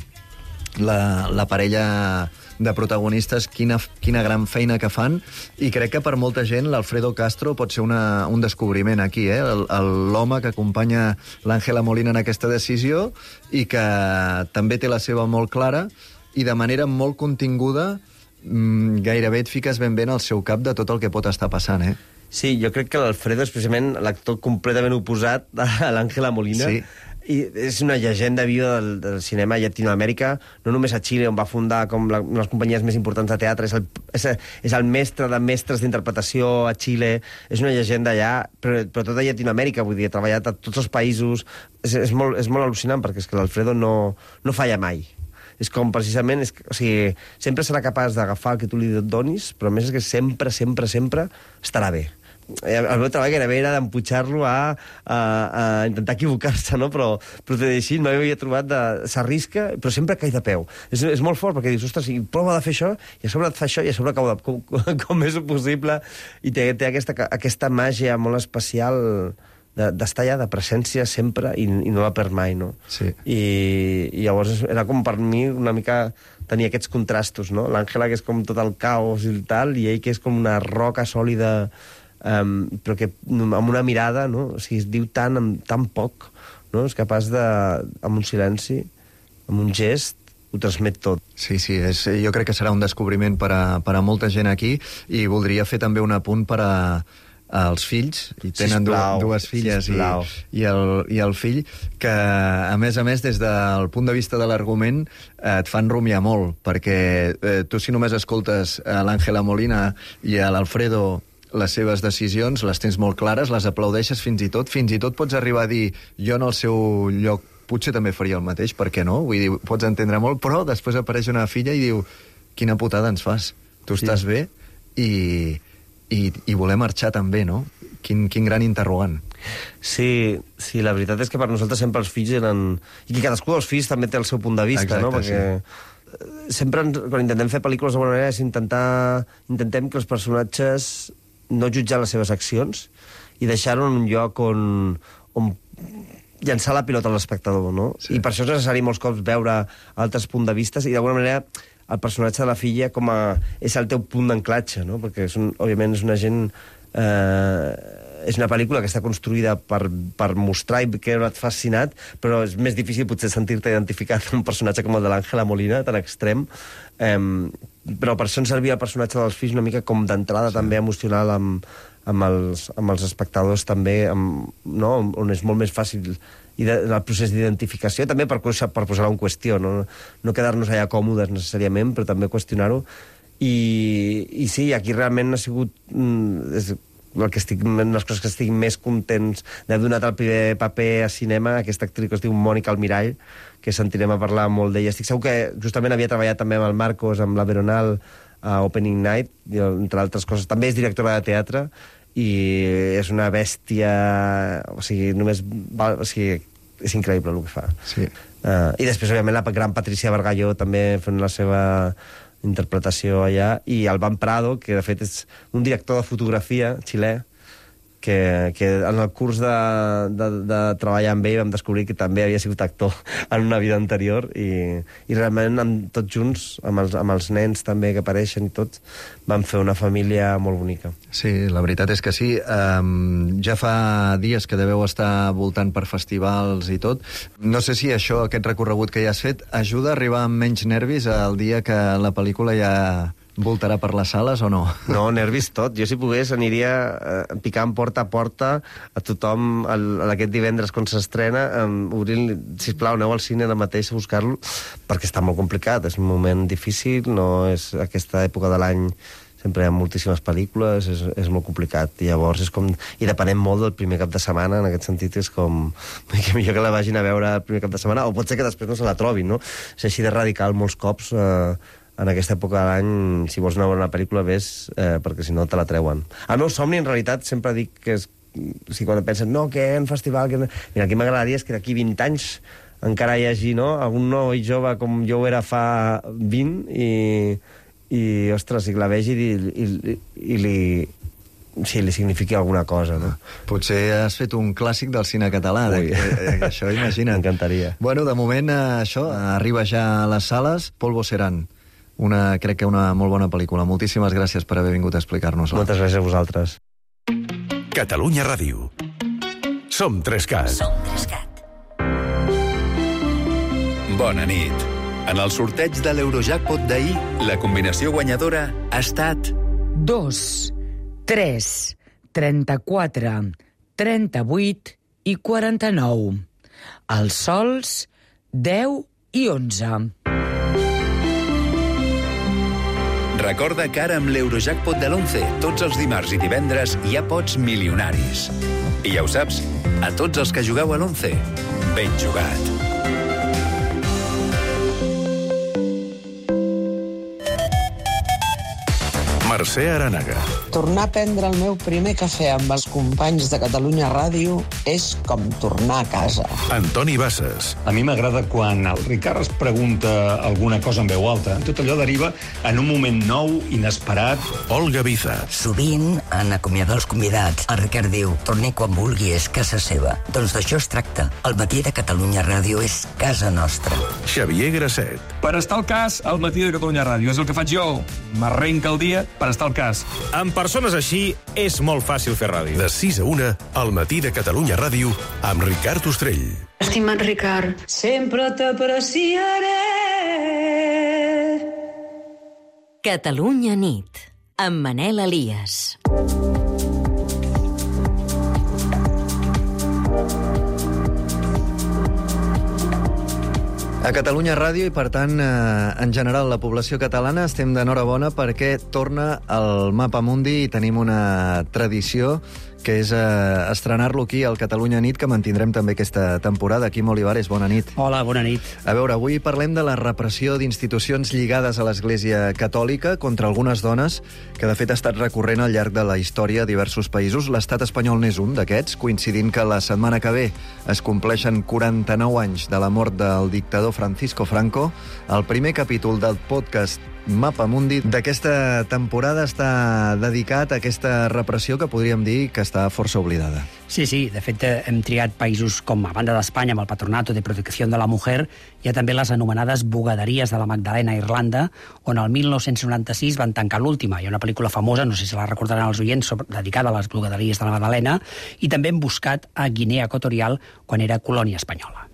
la, la parella de protagonistes, quina, quina gran feina que fan, i crec que per molta gent l'Alfredo Castro pot ser una, un descobriment aquí, eh? L'home que acompanya l'Àngela Molina en aquesta decisió i que també té la seva molt clara i de manera molt continguda mmm, gairebé et fiques ben bé en el seu cap de tot el que pot estar passant, eh? Sí, jo crec que l'Alfredo és precisament l'actor completament oposat a l'Àngela Molina. Sí. I és una llegenda viva del, del cinema llatinoamèrica, no només a Xile, on va fundar com la, una de les companyies més importants de teatre, és el, és, és el mestre de mestres d'interpretació a Xile, és una llegenda allà, però, però tot a Llatinoamèrica, vull dir, ha treballat a tots els països, és, és, molt, és molt al·lucinant, perquè és que l'Alfredo no, no falla mai. És com, precisament, és, o sigui, sempre serà capaç d'agafar el que tu li donis, però a més és que sempre, sempre, sempre estarà bé. El meu treball gairebé era d'emputxar-lo a, a, a intentar equivocar-se, no? Però, però t'he dit així, mai havia trobat de... s'arrisca, però sempre cai de peu. És, és molt fort, perquè dius, ostres, prova de fer això, i a sobre et fa això, i a sobre cau de com, com és possible, i té, té aquesta, aquesta màgia molt especial d'estar allà, de presència sempre, i, i no la perd mai, no? Sí. I, i llavors era com per mi una mica tenir aquests contrastos, no? L'Àngela, que és com tot el caos i tal, i ell que és com una roca sòlida, Um, però que amb una mirada, no? O sigui, es diu tant amb tan poc, no? És capaç de, amb un silenci, amb un gest, ho transmet tot. Sí, sí, és, jo crec que serà un descobriment per a, per a molta gent aquí, i voldria fer també un apunt per a als fills, i tenen sisplau, dues filles i, i, el, i el fill, que a més a més des del punt de vista de l'argument eh, et fan rumiar molt, perquè eh, tu si només escoltes a l'Àngela Molina i a l'Alfredo les seves decisions, les tens molt clares, les aplaudeixes fins i tot, fins i tot pots arribar a dir, jo en el seu lloc potser també faria el mateix, per què no? Vull dir, pots entendre molt, però després apareix una filla i diu, quina putada ens fas? Tu estàs sí. bé i, i, i voler marxar també, no? Quin, quin gran interrogant. Sí, sí, la veritat és que per nosaltres sempre els fills eren... I que cadascú dels fills també té el seu punt de vista, exacte, no? Perquè... Sí. Sempre, quan intentem fer pel·lícules d'alguna manera, és intentar... Intentem que els personatges no jutjar les seves accions i deixar-ho en un lloc on, on llançar la pilota a l'espectador, no? Sí. I per això és necessari molts cops veure altres punts de vista i d'alguna manera el personatge de la filla com a, és el teu punt d'anclatge, no? Perquè és un, òbviament és una gent... Eh, és una pel·lícula que està construïda per, per mostrar i creure't fascinat, però és més difícil potser sentir-te identificat amb un personatge com el de l'Àngela Molina, tan extrem. Eh, però per això ens servia el personatge dels fills una mica com d'entrada sí. també emocional amb, amb, els, amb els espectadors també, amb, no? On és molt més fàcil i de, el procés d'identificació, també per, per posar-ho en qüestió, no, no quedar-nos allà còmodes necessàriament, però també qüestionar-ho. I, i sí, aquí realment ha sigut... Mm, és, el que estic, una de les coses que estic més contents d'haver donat el primer paper a cinema, aquesta actriu que es diu Mònica Almirall, que sentirem a parlar molt d'ella. Estic segur que justament havia treballat també amb el Marcos, amb la Veronal, a Opening Night, entre altres coses. També és directora de teatre i és una bèstia... O sigui, només... O sigui, és increïble el que fa. Sí. Uh, I després, òbviament, la gran Patricia Bargalló també fent la seva interpretació allà, i Alban Prado, que de fet és un director de fotografia xilè, que, que en el curs de, de, de treballar amb ell vam descobrir que també havia sigut actor en una vida anterior i, i realment amb, tots junts, amb els, amb els nens també que apareixen i tots, vam fer una família molt bonica. Sí, la veritat és que sí. Um, ja fa dies que deveu estar voltant per festivals i tot. No sé si això, aquest recorregut que ja has fet, ajuda a arribar amb menys nervis el dia que la pel·lícula ja voltarà per les sales o no? No, nervis tot. Jo, si pogués, aniria eh, picant porta a porta a tothom el, aquest divendres quan s'estrena, eh, obrint, sisplau, aneu al cine ara mateix a buscar-lo, perquè està molt complicat, és un moment difícil, no és aquesta època de l'any, sempre hi ha moltíssimes pel·lícules, és, és molt complicat, i llavors és com... I depenem molt del primer cap de setmana, en aquest sentit és com... que millor que la vagin a veure el primer cap de setmana, o pot ser que després no se la trobin, no? És així de radical molts cops... Eh, en aquesta època de l'any, si vols anar a veure una pel·lícula, ves, eh, perquè si no te la treuen. El meu somni, en realitat, sempre dic que és... Si quan pensen, no, què, en festival... Que... Mira, aquí m'agradaria és que d'aquí vint anys encara hi hagi, no?, algun noi jove com jo era fa vint i, i ostres, i que la vegi i, i, i li... Sí, li signifiqui alguna cosa, no? Potser has fet un clàssic del cine català, de, de, de, això, imagina't. M'encantaria. Bueno, de moment, això, arriba ja a les sales, Polvo Serán. Una, crec que una molt bona pel·lícula. Moltíssimes gràcies per haver vingut a explicar-nos-la. Moltes gràcies a vosaltres. Catalunya Ràdio. Som tres-cat. Som tres-cat. Bona nit. En el sorteig de l'Eurojackpot d'ahir, la combinació guanyadora ha estat... dos, tres, trenta-quatre, trenta-vuit i quaranta-nou. Els sols, deu i onze. Recorda que ara amb l'Eurojackpot de l'onze, tots els dimarts i divendres hi ha pots milionaris. I ja ho saps, a tots els que jugueu a l'onze, ben jugat. Mercè Aranaga. Tornar a prendre el meu primer cafè amb els companys de Catalunya Ràdio és com tornar a casa. Antoni Bassas. A mi m'agrada quan el Ricard es pregunta alguna cosa en veu alta. Tot allò deriva en un moment nou, inesperat. Olga Biza. Sovint, en acomiadar els convidats, el Ricard diu, torni quan vulgui, és casa seva. Doncs d'això es tracta. El matí de Catalunya Ràdio és casa nostra. Xavier Grasset. Per estar al cas, el matí de Catalunya Ràdio és el que faig jo. M'arrenca el dia per estar al cas. Amb persones així és molt fàcil fer ràdio. De sis a una, al matí de Catalunya Ràdio, amb Ricard Ostrell. Estimat Ricard, sempre t'apreciaré. Catalunya nit, amb Manel Elias. A Catalunya Ràdio i, per tant, eh, en general, la població catalana estem d'enhorabona perquè torna el Mapa Mundi i tenim una tradició que és eh, estrenar-lo aquí al Catalunya Nit, que mantindrem també aquesta temporada. Quim Olivares, bona nit. Hola, bona nit. A veure, avui parlem de la repressió d'institucions lligades a l'Església Catòlica contra algunes dones, que de fet ha estat recurrent al llarg de la història a diversos països. L'estat espanyol n'és un d'aquests, coincidint que la setmana que ve es compleixen quaranta-nou anys de la mort del dictador Francisco Franco. El primer capítol del podcast Mapa Mundi d'aquesta temporada està dedicat a aquesta repressió que podríem dir que està força oblidada. Sí, sí, de fet hem triat països com, a banda d'Espanya, amb el Patronato de Protecció de la Mujer, hi ha també les anomenades bugaderies de la Magdalena a Irlanda, on el mil nou-cents noranta-sis van tancar l'última. Hi ha una pel·lícula famosa, no sé si la recordaran els oients, sobre, dedicada a les bugaderies de la Magdalena, i també hem buscat a Guinea Equatorial quan era colònia espanyola.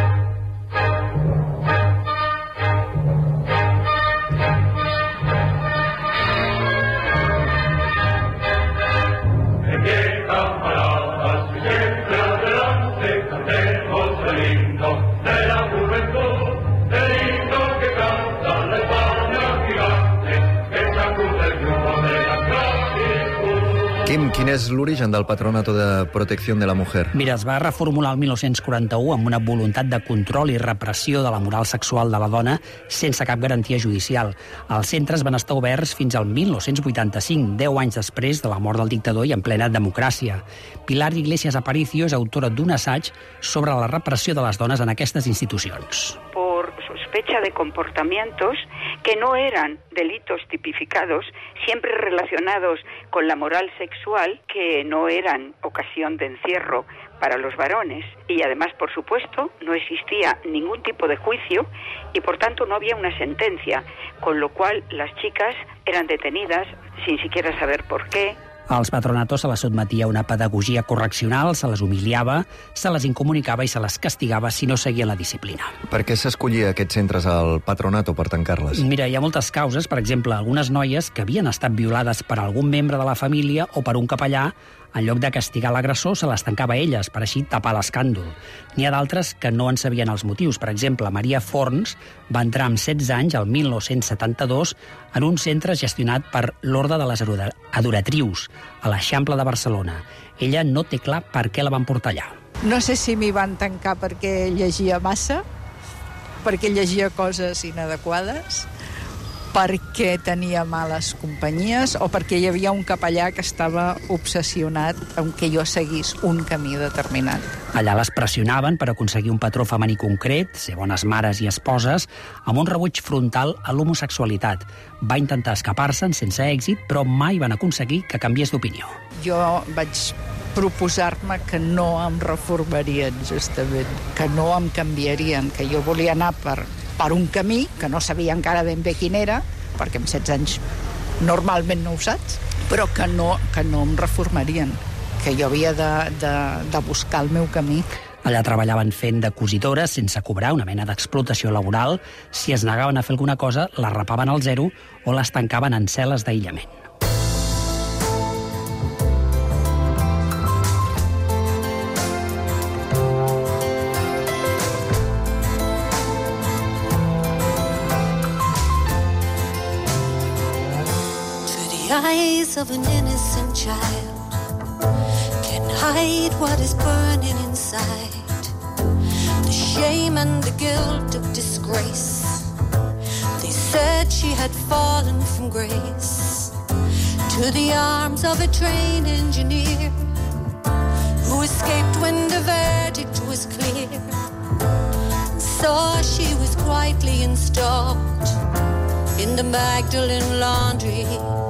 Quim, quin és l'origen del Patronato de Protecció de la Mujer? Mira, es va reformular el mil nou-cents quaranta-u amb una voluntat de control i repressió de la moral sexual de la dona sense cap garantia judicial. Els centres van estar oberts fins al mil nou-cents vuitanta-cinc, deu anys després de la mort del dictador i en plena democràcia. Pilar Iglesias Aparicio és autora d'un assaig sobre la repressió de les dones en aquestes institucions. Por sospecha de comportamientos que no eran delitos tipificados, siempre relacionados con la moral sexual, que no eran ocasión de encierro para los varones. Y además, por supuesto, no existía ningún tipo de juicio y por tanto no había una sentencia, con lo cual las chicas eran detenidas sin siquiera saber por qué. Als patronatos se les sotmetia a una pedagogia correccional, se les humiliava, se les incomunicava i se les castigava si no seguien la disciplina. Per què s'escollia aquests centres al patronato per tancar-les? Mira, hi ha moltes causes. Per exemple, algunes noies que havien estat violades per algun membre de la família o per un capellà, en lloc de castigar l'agressor, se les tancava a elles, per així tapar l'escàndol. N'hi ha d'altres que no en sabien els motius. Per exemple, Maria Forns va entrar amb setze anys, el mil nou-cents setanta-dos, en un centre gestionat per l'Orde de les Adoratrius, a l'Eixample de Barcelona. Ella no té clar per què la van portar allà. No sé si m'hi van tancar perquè llegia massa, perquè llegia coses inadequades, perquè tenia males companyies o perquè hi havia un capellà que estava obsessionat amb que jo seguís un camí determinat. Allà les pressionaven per aconseguir un patró femení concret, ser bones mares i esposes, amb un rebuig frontal a l'homosexualitat. Va intentar escapar-se'n sense èxit, però mai van aconseguir que canviés d'opinió. Jo vaig proposar-me que no em reformarien, justament, que no em canviarien, que jo volia anar per... per un camí que no sabia encara ben bé quin era, perquè amb setze anys normalment no ho saps, però que no, que no em reformarien, que jo havia de, de, de buscar el meu camí. Allà treballaven fent de cosidores sense cobrar, una mena d'explotació laboral. Si es negaven a fer alguna cosa, les rapaven al zero o les tancaven en cel·les d'aïllament. Eyes of an innocent child can hide what is burning inside. The shame and the guilt of disgrace. They said she had fallen from grace to the arms of a trained engineer who escaped when the verdict was clear. Saw she was quietly installed in the Magdalene laundry.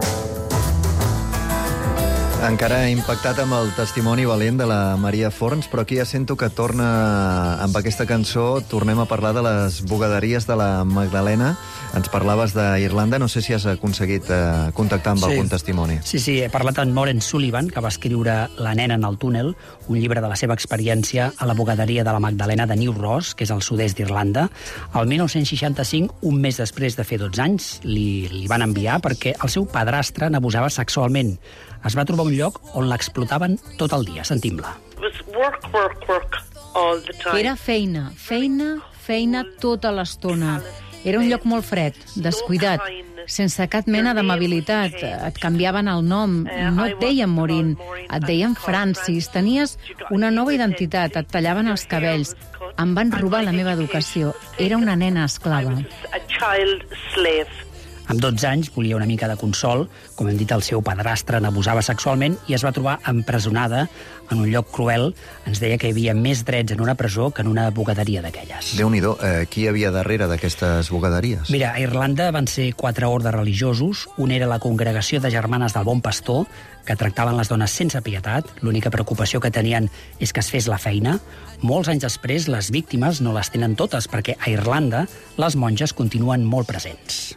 Encara impactat amb el testimoni valent de la Maria Forns, però aquí ja sento que torna, amb aquesta cançó, tornem a parlar de les bugaderies de la Magdalena. Ens parlaves d'Irlanda, no sé si has aconseguit eh, contactar amb sí. algun testimoni. Sí, sí, he parlat amb Maureen Sullivan, que va escriure La nena en el túnel, un llibre de la seva experiència a la bugaderia de la Magdalena de New Ross, que és al sud-est d'Irlanda. El mil nou-cents seixanta-cinc, un mes després de fer dotze anys, li, li van enviar perquè el seu padrastre n'abusava sexualment. Es va trobar un lloc on l'explotaven tot el dia. Sentim-la. Work, work, work all the time. Era feina, feina, feina tota l'estona. Era un lloc molt fred, descuidat, sense cap mena d'amabilitat. Et canviaven el nom, no et deien Maureen, et deien Francis. Tenies una nova identitat, et tallaven els cabells. Em van robar la meva educació. Era una nena esclava. A child slave. Amb dotze anys volia una mica de consol. Com hem dit, el seu padrastre n'abusava sexualment i es va trobar empresonada en un lloc cruel. Ens deia que hi havia més drets en una presó que en una bugaderia d'aquelles. Déu-n'hi-do, eh, qui hi havia darrere d'aquestes bugaderies? Mira, a Irlanda van ser quatre ordes religiosos. Un era la Congregació de Germanes del Bon Pastor, que tractaven les dones sense pietat. L'única preocupació que tenien és que es fes la feina. Molts anys després, les víctimes no les tenen totes, perquè a Irlanda les monges continuen molt presents.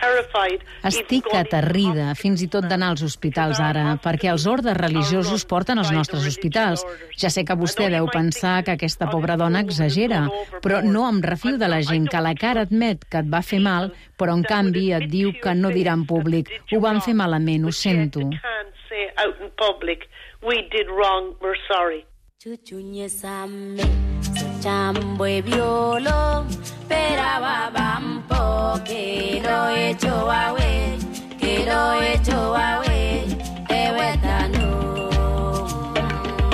Estic aterrida, fins i tot d'anar als hospitals ara, perquè els ordes religiosos porten als nostres hospitals. Ja sé que vostè deu pensar que aquesta pobra dona exagera, però no em refio de la gent que a la cara admet que et va fer mal, però en canvi et diu que no dirà en públic. Ho van fer malament, ho sento. Out in public, we did wrong, we're sorry. Chuchuñe same, chambo e violo, peraba bampo, que lo hecho awe, que lo hecho awe, te wetano.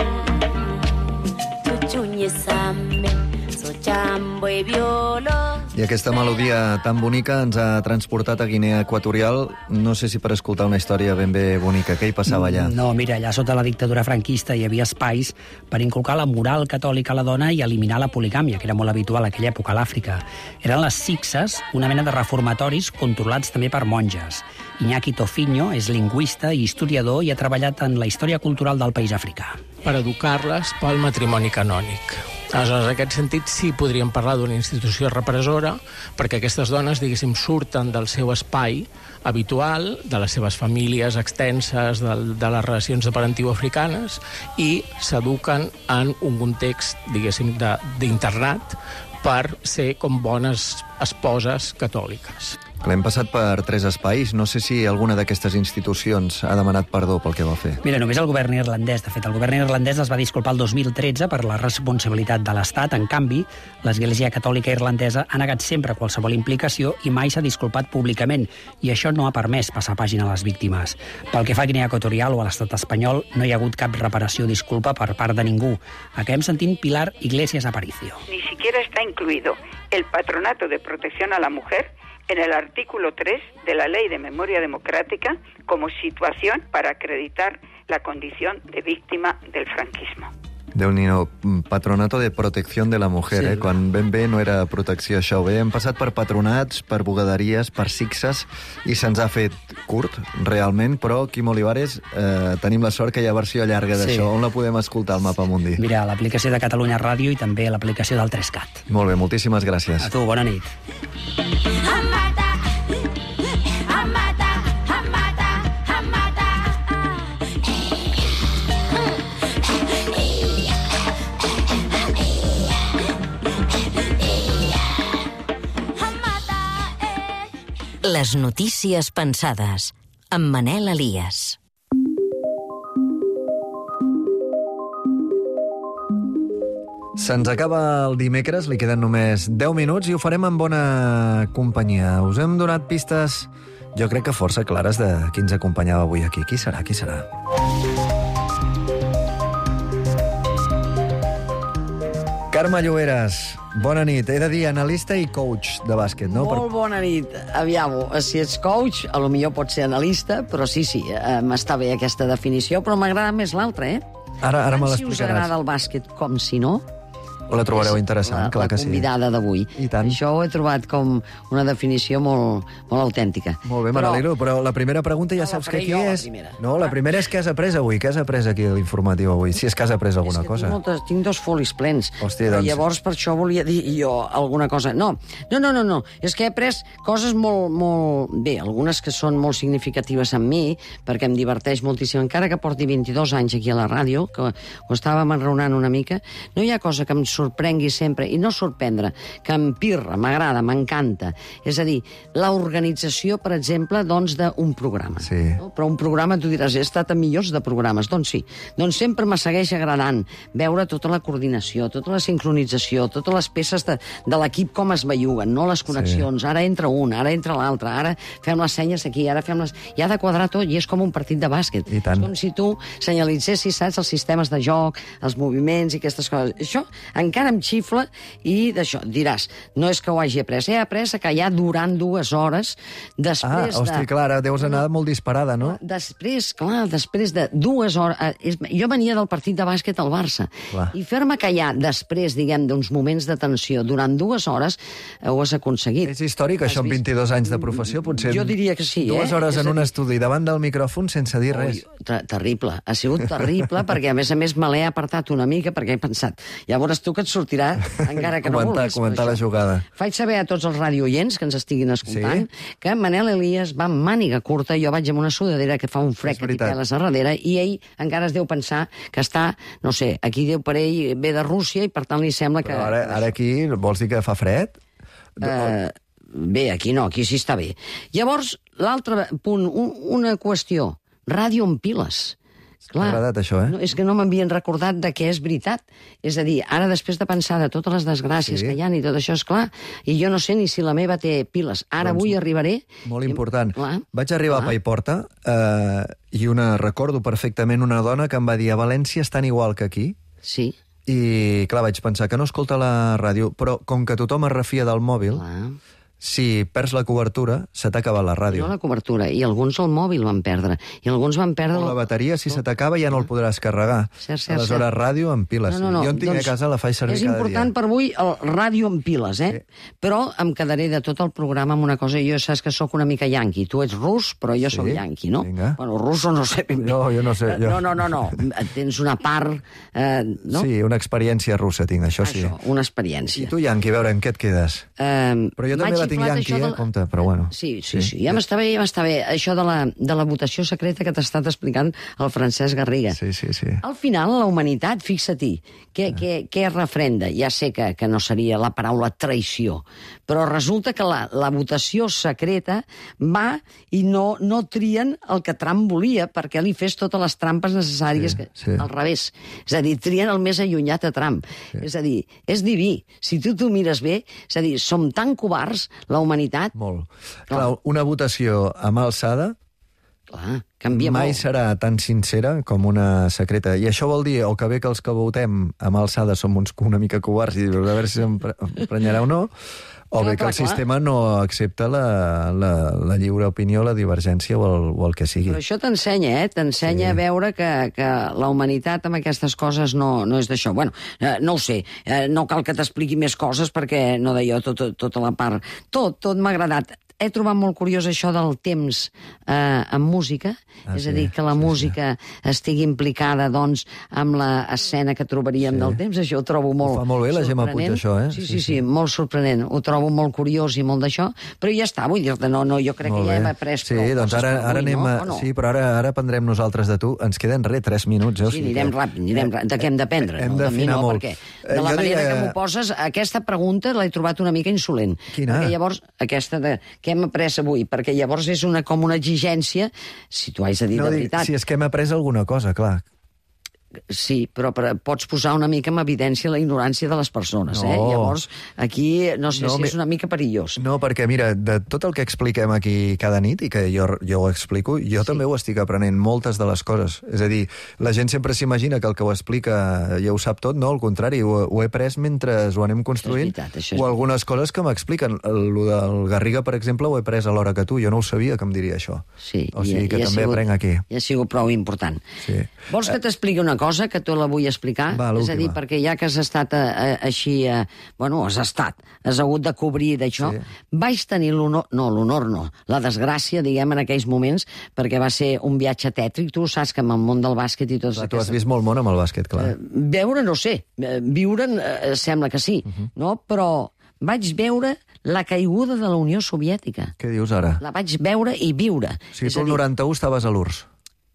Chuchuñe same, so chambo e violo. I aquesta melodia tan bonica ens ha transportat a Guinea Equatorial, no sé si per escoltar una història ben bé bonica. Què hi passava allà? No, mira, allà sota la dictadura franquista hi havia espais per inculcar la moral catòlica a la dona i eliminar la poligàmia, que era molt habitual a aquella època a l'Àfrica. Eren les sixes, una mena de reformatoris controlats també per monges. Iñaki Tofinho és lingüista i historiador i ha treballat en la història cultural del país africà. Per educar-les pel matrimoni canònic. Aleshores, en aquest sentit, sí podríem parlar d'una institució repressora, perquè aquestes dones, diguéssim, surten del seu espai habitual, de les seves famílies extenses, de, de les relacions de parentiu africanes, i s'eduquen en un context, diguéssim, d'internat per ser com bones esposes catòliques. L'hem passat per tres espais. No sé si alguna d'aquestes institucions ha demanat perdó pel que va fer. Mira, només el govern irlandès. De fet, el govern irlandès es va disculpar el dos mil tretze per la responsabilitat de l'Estat. En canvi, l'Església Catòlica Irlandesa ha negat sempre qualsevol implicació i mai s'ha disculpat públicament. I això no ha permès passar pàgina a les víctimes. Pel que fa a Guinea Equatorial o a l'estat espanyol, no hi ha hagut cap reparació o disculpa per part de ningú. Acabem sentint Pilar Iglesias Aparicio. Ni siquiera está incluido el Patronato de Protección a la Mujer en el artículo tres de la Ley de Memoria Democrática como situación para acreditar la condición de víctima del franquismo. Déu-n'hi-do, Patronato de Protecció de la Mujer, sí. eh? Quan ben bé no era protecció això. Bé, hem passat per patronats, per bugaderies, per sixes, i se'ns ha fet curt, realment, però, Quim Olivares, eh, tenim la sort que hi ha versió llarga d'això. Sí. On la podem escoltar, al Mapa Mundi? Mira, l'aplicació de Catalunya Ràdio i també l'aplicació del tres cat. Molt bé, moltíssimes gràcies. A tu, bona nit. Les notícies pensades, amb Manel Elias. Se'ns acaba el dimecres, li queden només deu minuts i ho farem en bona companyia. Us hem donat pistes, jo crec que força clares, de qui ens acompanyava avui aquí. Qui serà, qui serà? Carme Lloberes, bona nit. He de dir analista i coach de bàsquet, no? Molt bona nit. Aviam, si ets coach, a lo millor pots ser analista, però sí, sí, eh, m'està bé aquesta definició, però m'agrada més l'altra, eh? Ara, ara me Si us l'explicaràs. agrada el bàsquet com si no, O la trobareu interessant, la, clar que la sí. convidada d'avui. I tant. Això ho he trobat com una definició molt, molt autèntica. Molt bé, me n'alegro, però la primera pregunta ja No, la saps que faré aquí jo, la és... primera. No, la primera és què has après avui. Què has après aquí a l'informatiu avui? Si és que has après alguna És que cosa. tinc, moltes, tinc dos folis plens. Hòstia, Però doncs- Llavors, per això volia dir jo alguna cosa. No, no, no, no, no. És que he après coses molt, molt... Bé, algunes que són molt significatives amb mi, perquè em diverteix moltíssim. Encara que porti vint-i-dos anys aquí a la ràdio, que ho estàvem enraonant una mica, no hi ha cosa que em sorprengui sempre, i no sorprendre, que em pirra, m'agrada, m'encanta. És a dir, l'organització, per exemple, doncs, d'un programa. Sí. No? Però un programa, tu diràs, he estat a millors de programes. Doncs sí. Doncs sempre me segueix agradant veure tota la coordinació, tota la sincronització, totes les peces de, de l'equip com es belluguen, no les connexions. Sí. Ara entra un, ara entra l'altre, ara fem les senyes aquí, ara fem les... I ha de quadrar tot, i és com un partit de bàsquet. I tant. És com si tu senyalitzessis, saps, els sistemes de joc, els moviments i aquestes coses. Això encara em xifla, i d'això diràs, no és que ho hagi après, he après que ja durant dues hores, després Ah, hosti, de... clar, ara deus anar molt disparada, no? Després, clar, després de dues hores... eh, és- Jo venia del partit de bàsquet al Barça. Clar. I fer-me callar després, diguem, d'uns moments de tensió durant dues hores, eh, ho has aconseguit. És històric, això, amb vint-i-dos anys de professió, potser... Jo diria que sí, Dues eh? hores És en a un dir- estudi davant del micròfon sense dir res. Ter terrible, ha sigut terrible, perquè a més a més me l'he apartat una mica, perquè he pensat, ja veuràs tu que et sortirà, encara que no Comentar, vulguis. comentar per la això. jugada. Faig saber a tots els radioients que ens estiguin escoltant Sí? que Manel Elias va amb màniga curta, jo vaig amb una sudadera que fa un fred que t'hi veritat. peles a darrere, i ell encara es deu pensar que està, no sé, aquí deu per ell ve de Rússia i per tant li sembla que... Però ara, ara aquí vols dir que fa fred? Eh, bé, aquí no, aquí sí està bé. Llavors, l'altre punt, un, una qüestió, ràdio amb piles. M'ha agradat això, eh? No, és que no m'havien recordat de què és veritat. És a dir, ara després de pensar de totes les desgràcies Sí. que hi ha i tot això, és clar, i jo no sé ni si la meva té piles. Ara Doncs avui arribaré... Molt important. Clar, Vaig arribar clar. a Paiporta eh, i una recordo perfectament una dona que em va dir a València estan igual que aquí. Sí. I, clar, vaig pensar que no escolta la ràdio, però com que tothom es refia del mòbil, Clar. si perds la cobertura, se t'ha acabat la ràdio. No la cobertura, i alguns el mòbil van perdre, i alguns van perdre... O la bateria, si se t'acaba, ja no el podràs carregar. Cert, cert, Aleshores, cert. ràdio amb piles. No, no, no. Jo en tinc Doncs a casa, la faig servir és cada dia. important per avui el ràdio amb piles, eh? Sí. Però em quedaré de tot el programa amb una cosa. Jo saps que sóc una mica yanqui. Tu ets rus, però jo Sí? sóc yanqui, no? Vinga. Bueno, russo no sé ben bé. No, jo no sé. Jo... No, no, no, no. Tens una part... Eh, no? Sí, una experiència russa tinc, això sí. Això, una experiència. I tu, yanqui, a veure, en què et quedes? Eh, Però jo també m'ha la tinc xiflat yanqui, això eh, de la- compte, però bueno. Sí, sí, sí. Ja m'està bé, ja m'està bé. Això de la, de la votació secreta que t'ha estat explicant el Francesc Garriga. Sí, sí, sí. Al final, la humanitat, fixa-t'hi, què, Ah. què, què refrenda? Ja sé que, que no seria la paraula traïció, però resulta que la, la votació secreta va i no, no trien el que Trump volia perquè li fes totes les trampes necessàries. Sí, que, sí. Al revés. És a dir, trien el més allunyat a Trump. Sí. És a dir, és diví. Si tu t'ho mires bé, és a dir, som tan covards, la humanitat... Molt. Clar, una votació amb alçada Clar, canvia mai molt. serà tan sincera com una secreta. I això vol dir o que bé que els que votem amb alçada som uns una mica covards i dius a veure si s'emprenyarà o no, o Clar, bé que clar, el sistema no accepta la, la, la lliure opinió, la divergència o el, o el que sigui. Però això t'ensenya, eh? T'ensenya Sí. a veure que, que la humanitat amb aquestes coses no, no és d'això. Bueno, eh, no ho sé, eh, no cal que t'expliqui més coses perquè no d'allò, tot, tota la part... Tot, tot m'ha agradat. He trobat molt curiós això del temps eh, amb música, Ah, és a sí, dir, que la sí, música estigui implicada, doncs, amb l'escena que trobaríem Sí. del temps. Això ho trobo molt Ho fa molt bé la Gemma Puig, sorprenent. això, eh? Sí, Sí, sí, sí, sí, molt sorprenent. Ho trobo molt curiós i molt d'això, però ja està, vull dir-te, no, no, jo crec Molt que ja bé. hem après Sí, prou doncs coses ara, per ara avui, anem no? a... O no? Sí, però ara, ara prendrem nosaltres de tu. Ens queden res, tres minuts, eh? O Sí, sigui anirem que- ràpid, anirem ràpid. De què hem d'aprendre? Hem No, de mi d'afinar no, molt. perquè Eh, de la jo manera diria- que m'ho poses, aquesta pregunta l'he trobat una mica insolent. Quina? Perquè llavors, aquesta de què hem après avui, perquè llavors és una, com una exigència, si tu has de dir No, de dic, veritat. si és que hem après alguna cosa, clar. Sí, però, però pots posar una mica en evidència la ignorància de les persones, No. eh? Llavors, aquí no sé No, si mi- és una mica perillós. No, perquè, mira, de tot el que expliquem aquí cada nit, i que jo, jo ho explico, jo sí. també ho estic aprenent, moltes de les coses. És a dir, la gent sempre s'imagina que el que ho explica ja ho sap tot, no? Al contrari, ho, ho he pres mentre ho anem construint, És veritat, això és o algunes coses que m'expliquen. El, el del Garriga, per exemple, ho he pres a l'hora que tu, jo no ho sabia que em diria això. Sí, O sigui i- que i ha també sigut- aprenc aquí. I ha sigut prou important. Sí. Vols que t'expliqui una cosa, que tu la vull explicar? Va, és a dir, l'última. perquè ja que has estat a, a, així... A, bueno, has estat, has hagut de cobrir d'això, Sí. vaig tenir l'honor... No, l'honor no, la desgràcia, diguem, en aquells moments, perquè va ser un viatge tètric. Tu saps que amb el món del bàsquet i tots Clar, tu has vist molt món amb el bàsquet, clar. Eh, veure, no sé, eh, viure'n eh, sembla que sí, Uh -huh. no? Però vaig veure la caiguda de la Unió Soviètica. Què dius ara? La vaig veure i viure. O sigui, És tu a el dir, noranta-u estaves a l'U R S S.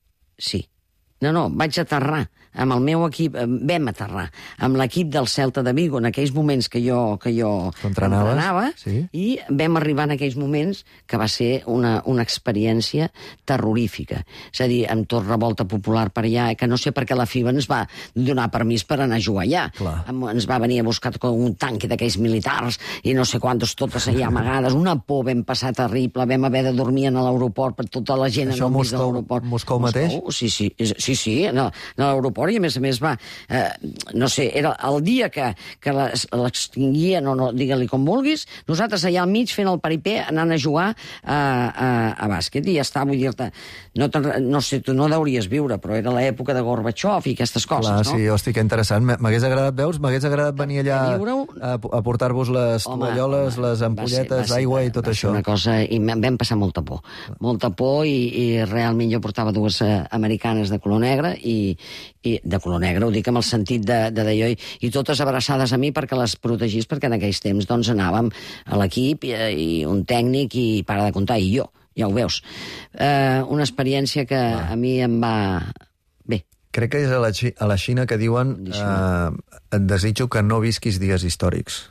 Sí. No, no, vaig aterrar amb el meu equip, eh, vam aterrar amb l'equip del Celta de Vigo en aquells moments que jo, que jo Tu entrenaves, entrenava, sí. i vam arribar en aquells moments que va ser una, una experiència terrorífica. És a dir, amb tot revolta popular per allà, que no sé per què la FIBA ens va donar permís per anar a jugar allà. Clar. Em- Ens va venir a buscar com un tanque d'aquells militars i no sé quantos, totes allà amagades. Una por vam passar terrible, vam haver de dormir en l'aeroport per tota la gent Això en a el mig de Moscou- l'aeroport. Moscou mateix? Sí, sí, és- sí, sí, en el- en l'aeroport, i a més a més va, eh, no sé, era el dia que, que les- l'extinguien, o no, digue-li com vulguis, nosaltres allà al mig fent el paripé, anant a jugar a, a, a bàsquet, i ja està, vull dir-te, no, te'n- no sé, tu no deuries viure, però era l'època de Gorbachev i aquestes coses, Clar, no? sí, hosti, que interessant. M- M'hagués agradat, veus, m'hagués agradat venir allà Viure-ho. a, a portar-vos les Home, tovalloles, home, les va ampolletes, ser- va ser- aigua i tot va ser això. una cosa, i em- vam passar molta por. Molta por, i, i realment jo portava dues eh, americanes de color negre, i, i de color negre, ho dic amb el sentit de, de d'allò, i, i totes abraçades a mi perquè les protegís, perquè en aquells temps doncs anàvem a l'equip, i, i un tècnic, i para de comptar, i jo, ja ho veus. Eh, una experiència que a mi em va... Bé, Crec que és a la, Xi- a la Xina que diuen eh, et desitjo que no visquis dies històrics.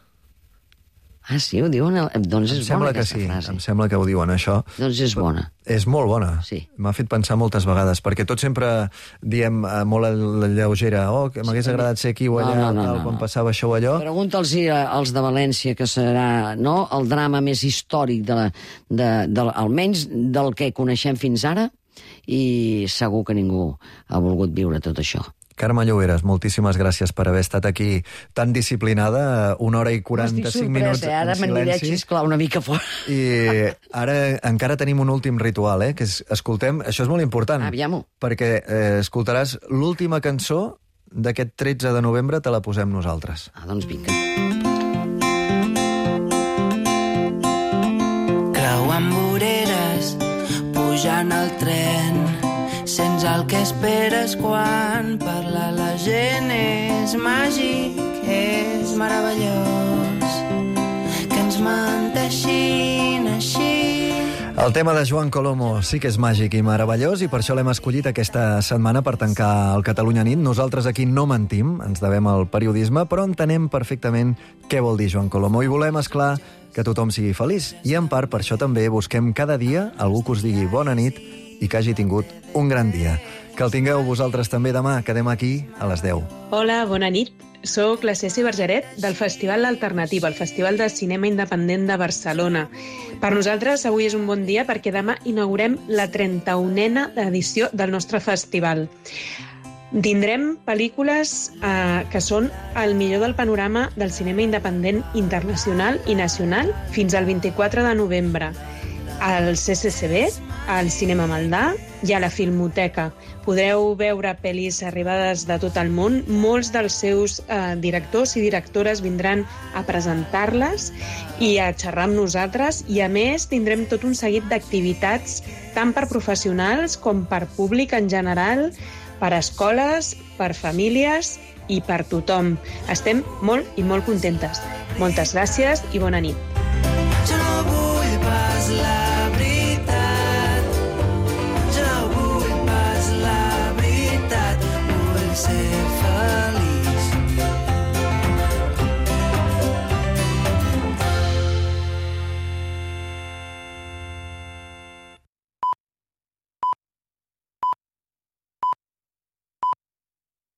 ah, sí, ho diuen? Doncs Em és sembla bona que aquesta sí, frase. em sembla que ho diuen, això. Doncs és bona. És molt bona. Sí. M'ha fet pensar moltes vegades, perquè tots sempre diem eh, molt a la lleugera, oh, que m'hagués agradat ser aquí o allà, No, no, no, tal, no, quan no. passava això o allò. Pregunta'ls als de València, que serà, no?, el drama més històric, de la, de, de, almenys del que coneixem fins ara, i segur que ningú ha volgut viure tot això. Carme Lloberes, moltíssimes gràcies per haver estat aquí tan disciplinada, una hora i quaranta-cinc minuts eh? Ara en m'aniré, silenci. sisplau, una mica fora. I ara encara tenim un últim ritual, eh? Que és, escoltem, això és molt important. Aviam-ho. Perquè eh, escoltaràs l'última cançó d'aquest tretze de novembre, te la posem nosaltres. Ah, doncs vinga. Creuant voreres, pujant al tren, sents el que esperes quan parla la gent. És màgic, és meravellós, que ens menteixin així. El tema de Joan Colomo sí que és màgic i meravellós i per això l'hem escollit aquesta setmana per tancar el Catalunya Nit. Nosaltres aquí no mentim, ens devem al periodisme, però entenem perfectament què vol dir Joan Colomo i volem, esclar, que tothom sigui feliç. I en part per això també busquem cada dia algú que us digui bona nit i que hagi tingut un gran dia. Que el tingueu vosaltres també demà. Quedem aquí a les deu. Hola, bona nit. Soc la Ceci Bergeret del Festival L'Alternativa, el Festival de Cinema Independent de Barcelona. Per nosaltres avui és un bon dia perquè demà inaugurem la trenta-unena edició del nostre festival. Tindrem pel·lícules eh, que són el millor del panorama del cinema independent internacional i nacional fins al vint-i-quatre de novembre. Al C C C B, al Cinema Maldà i a la Filmoteca. Podreu veure pel·lis arribades de tot el món. Molts dels seus eh, directors i directores vindran a presentar-les i a xerrar amb nosaltres i, a més, tindrem tot un seguit d'activitats tant per professionals com per públic en general, per escoles, per famílies i per tothom. Estem molt i molt contentes. Moltes gràcies i bona nit. Jo no vull pas la veritat, jo no vull pas la veritat, vull ser feliç.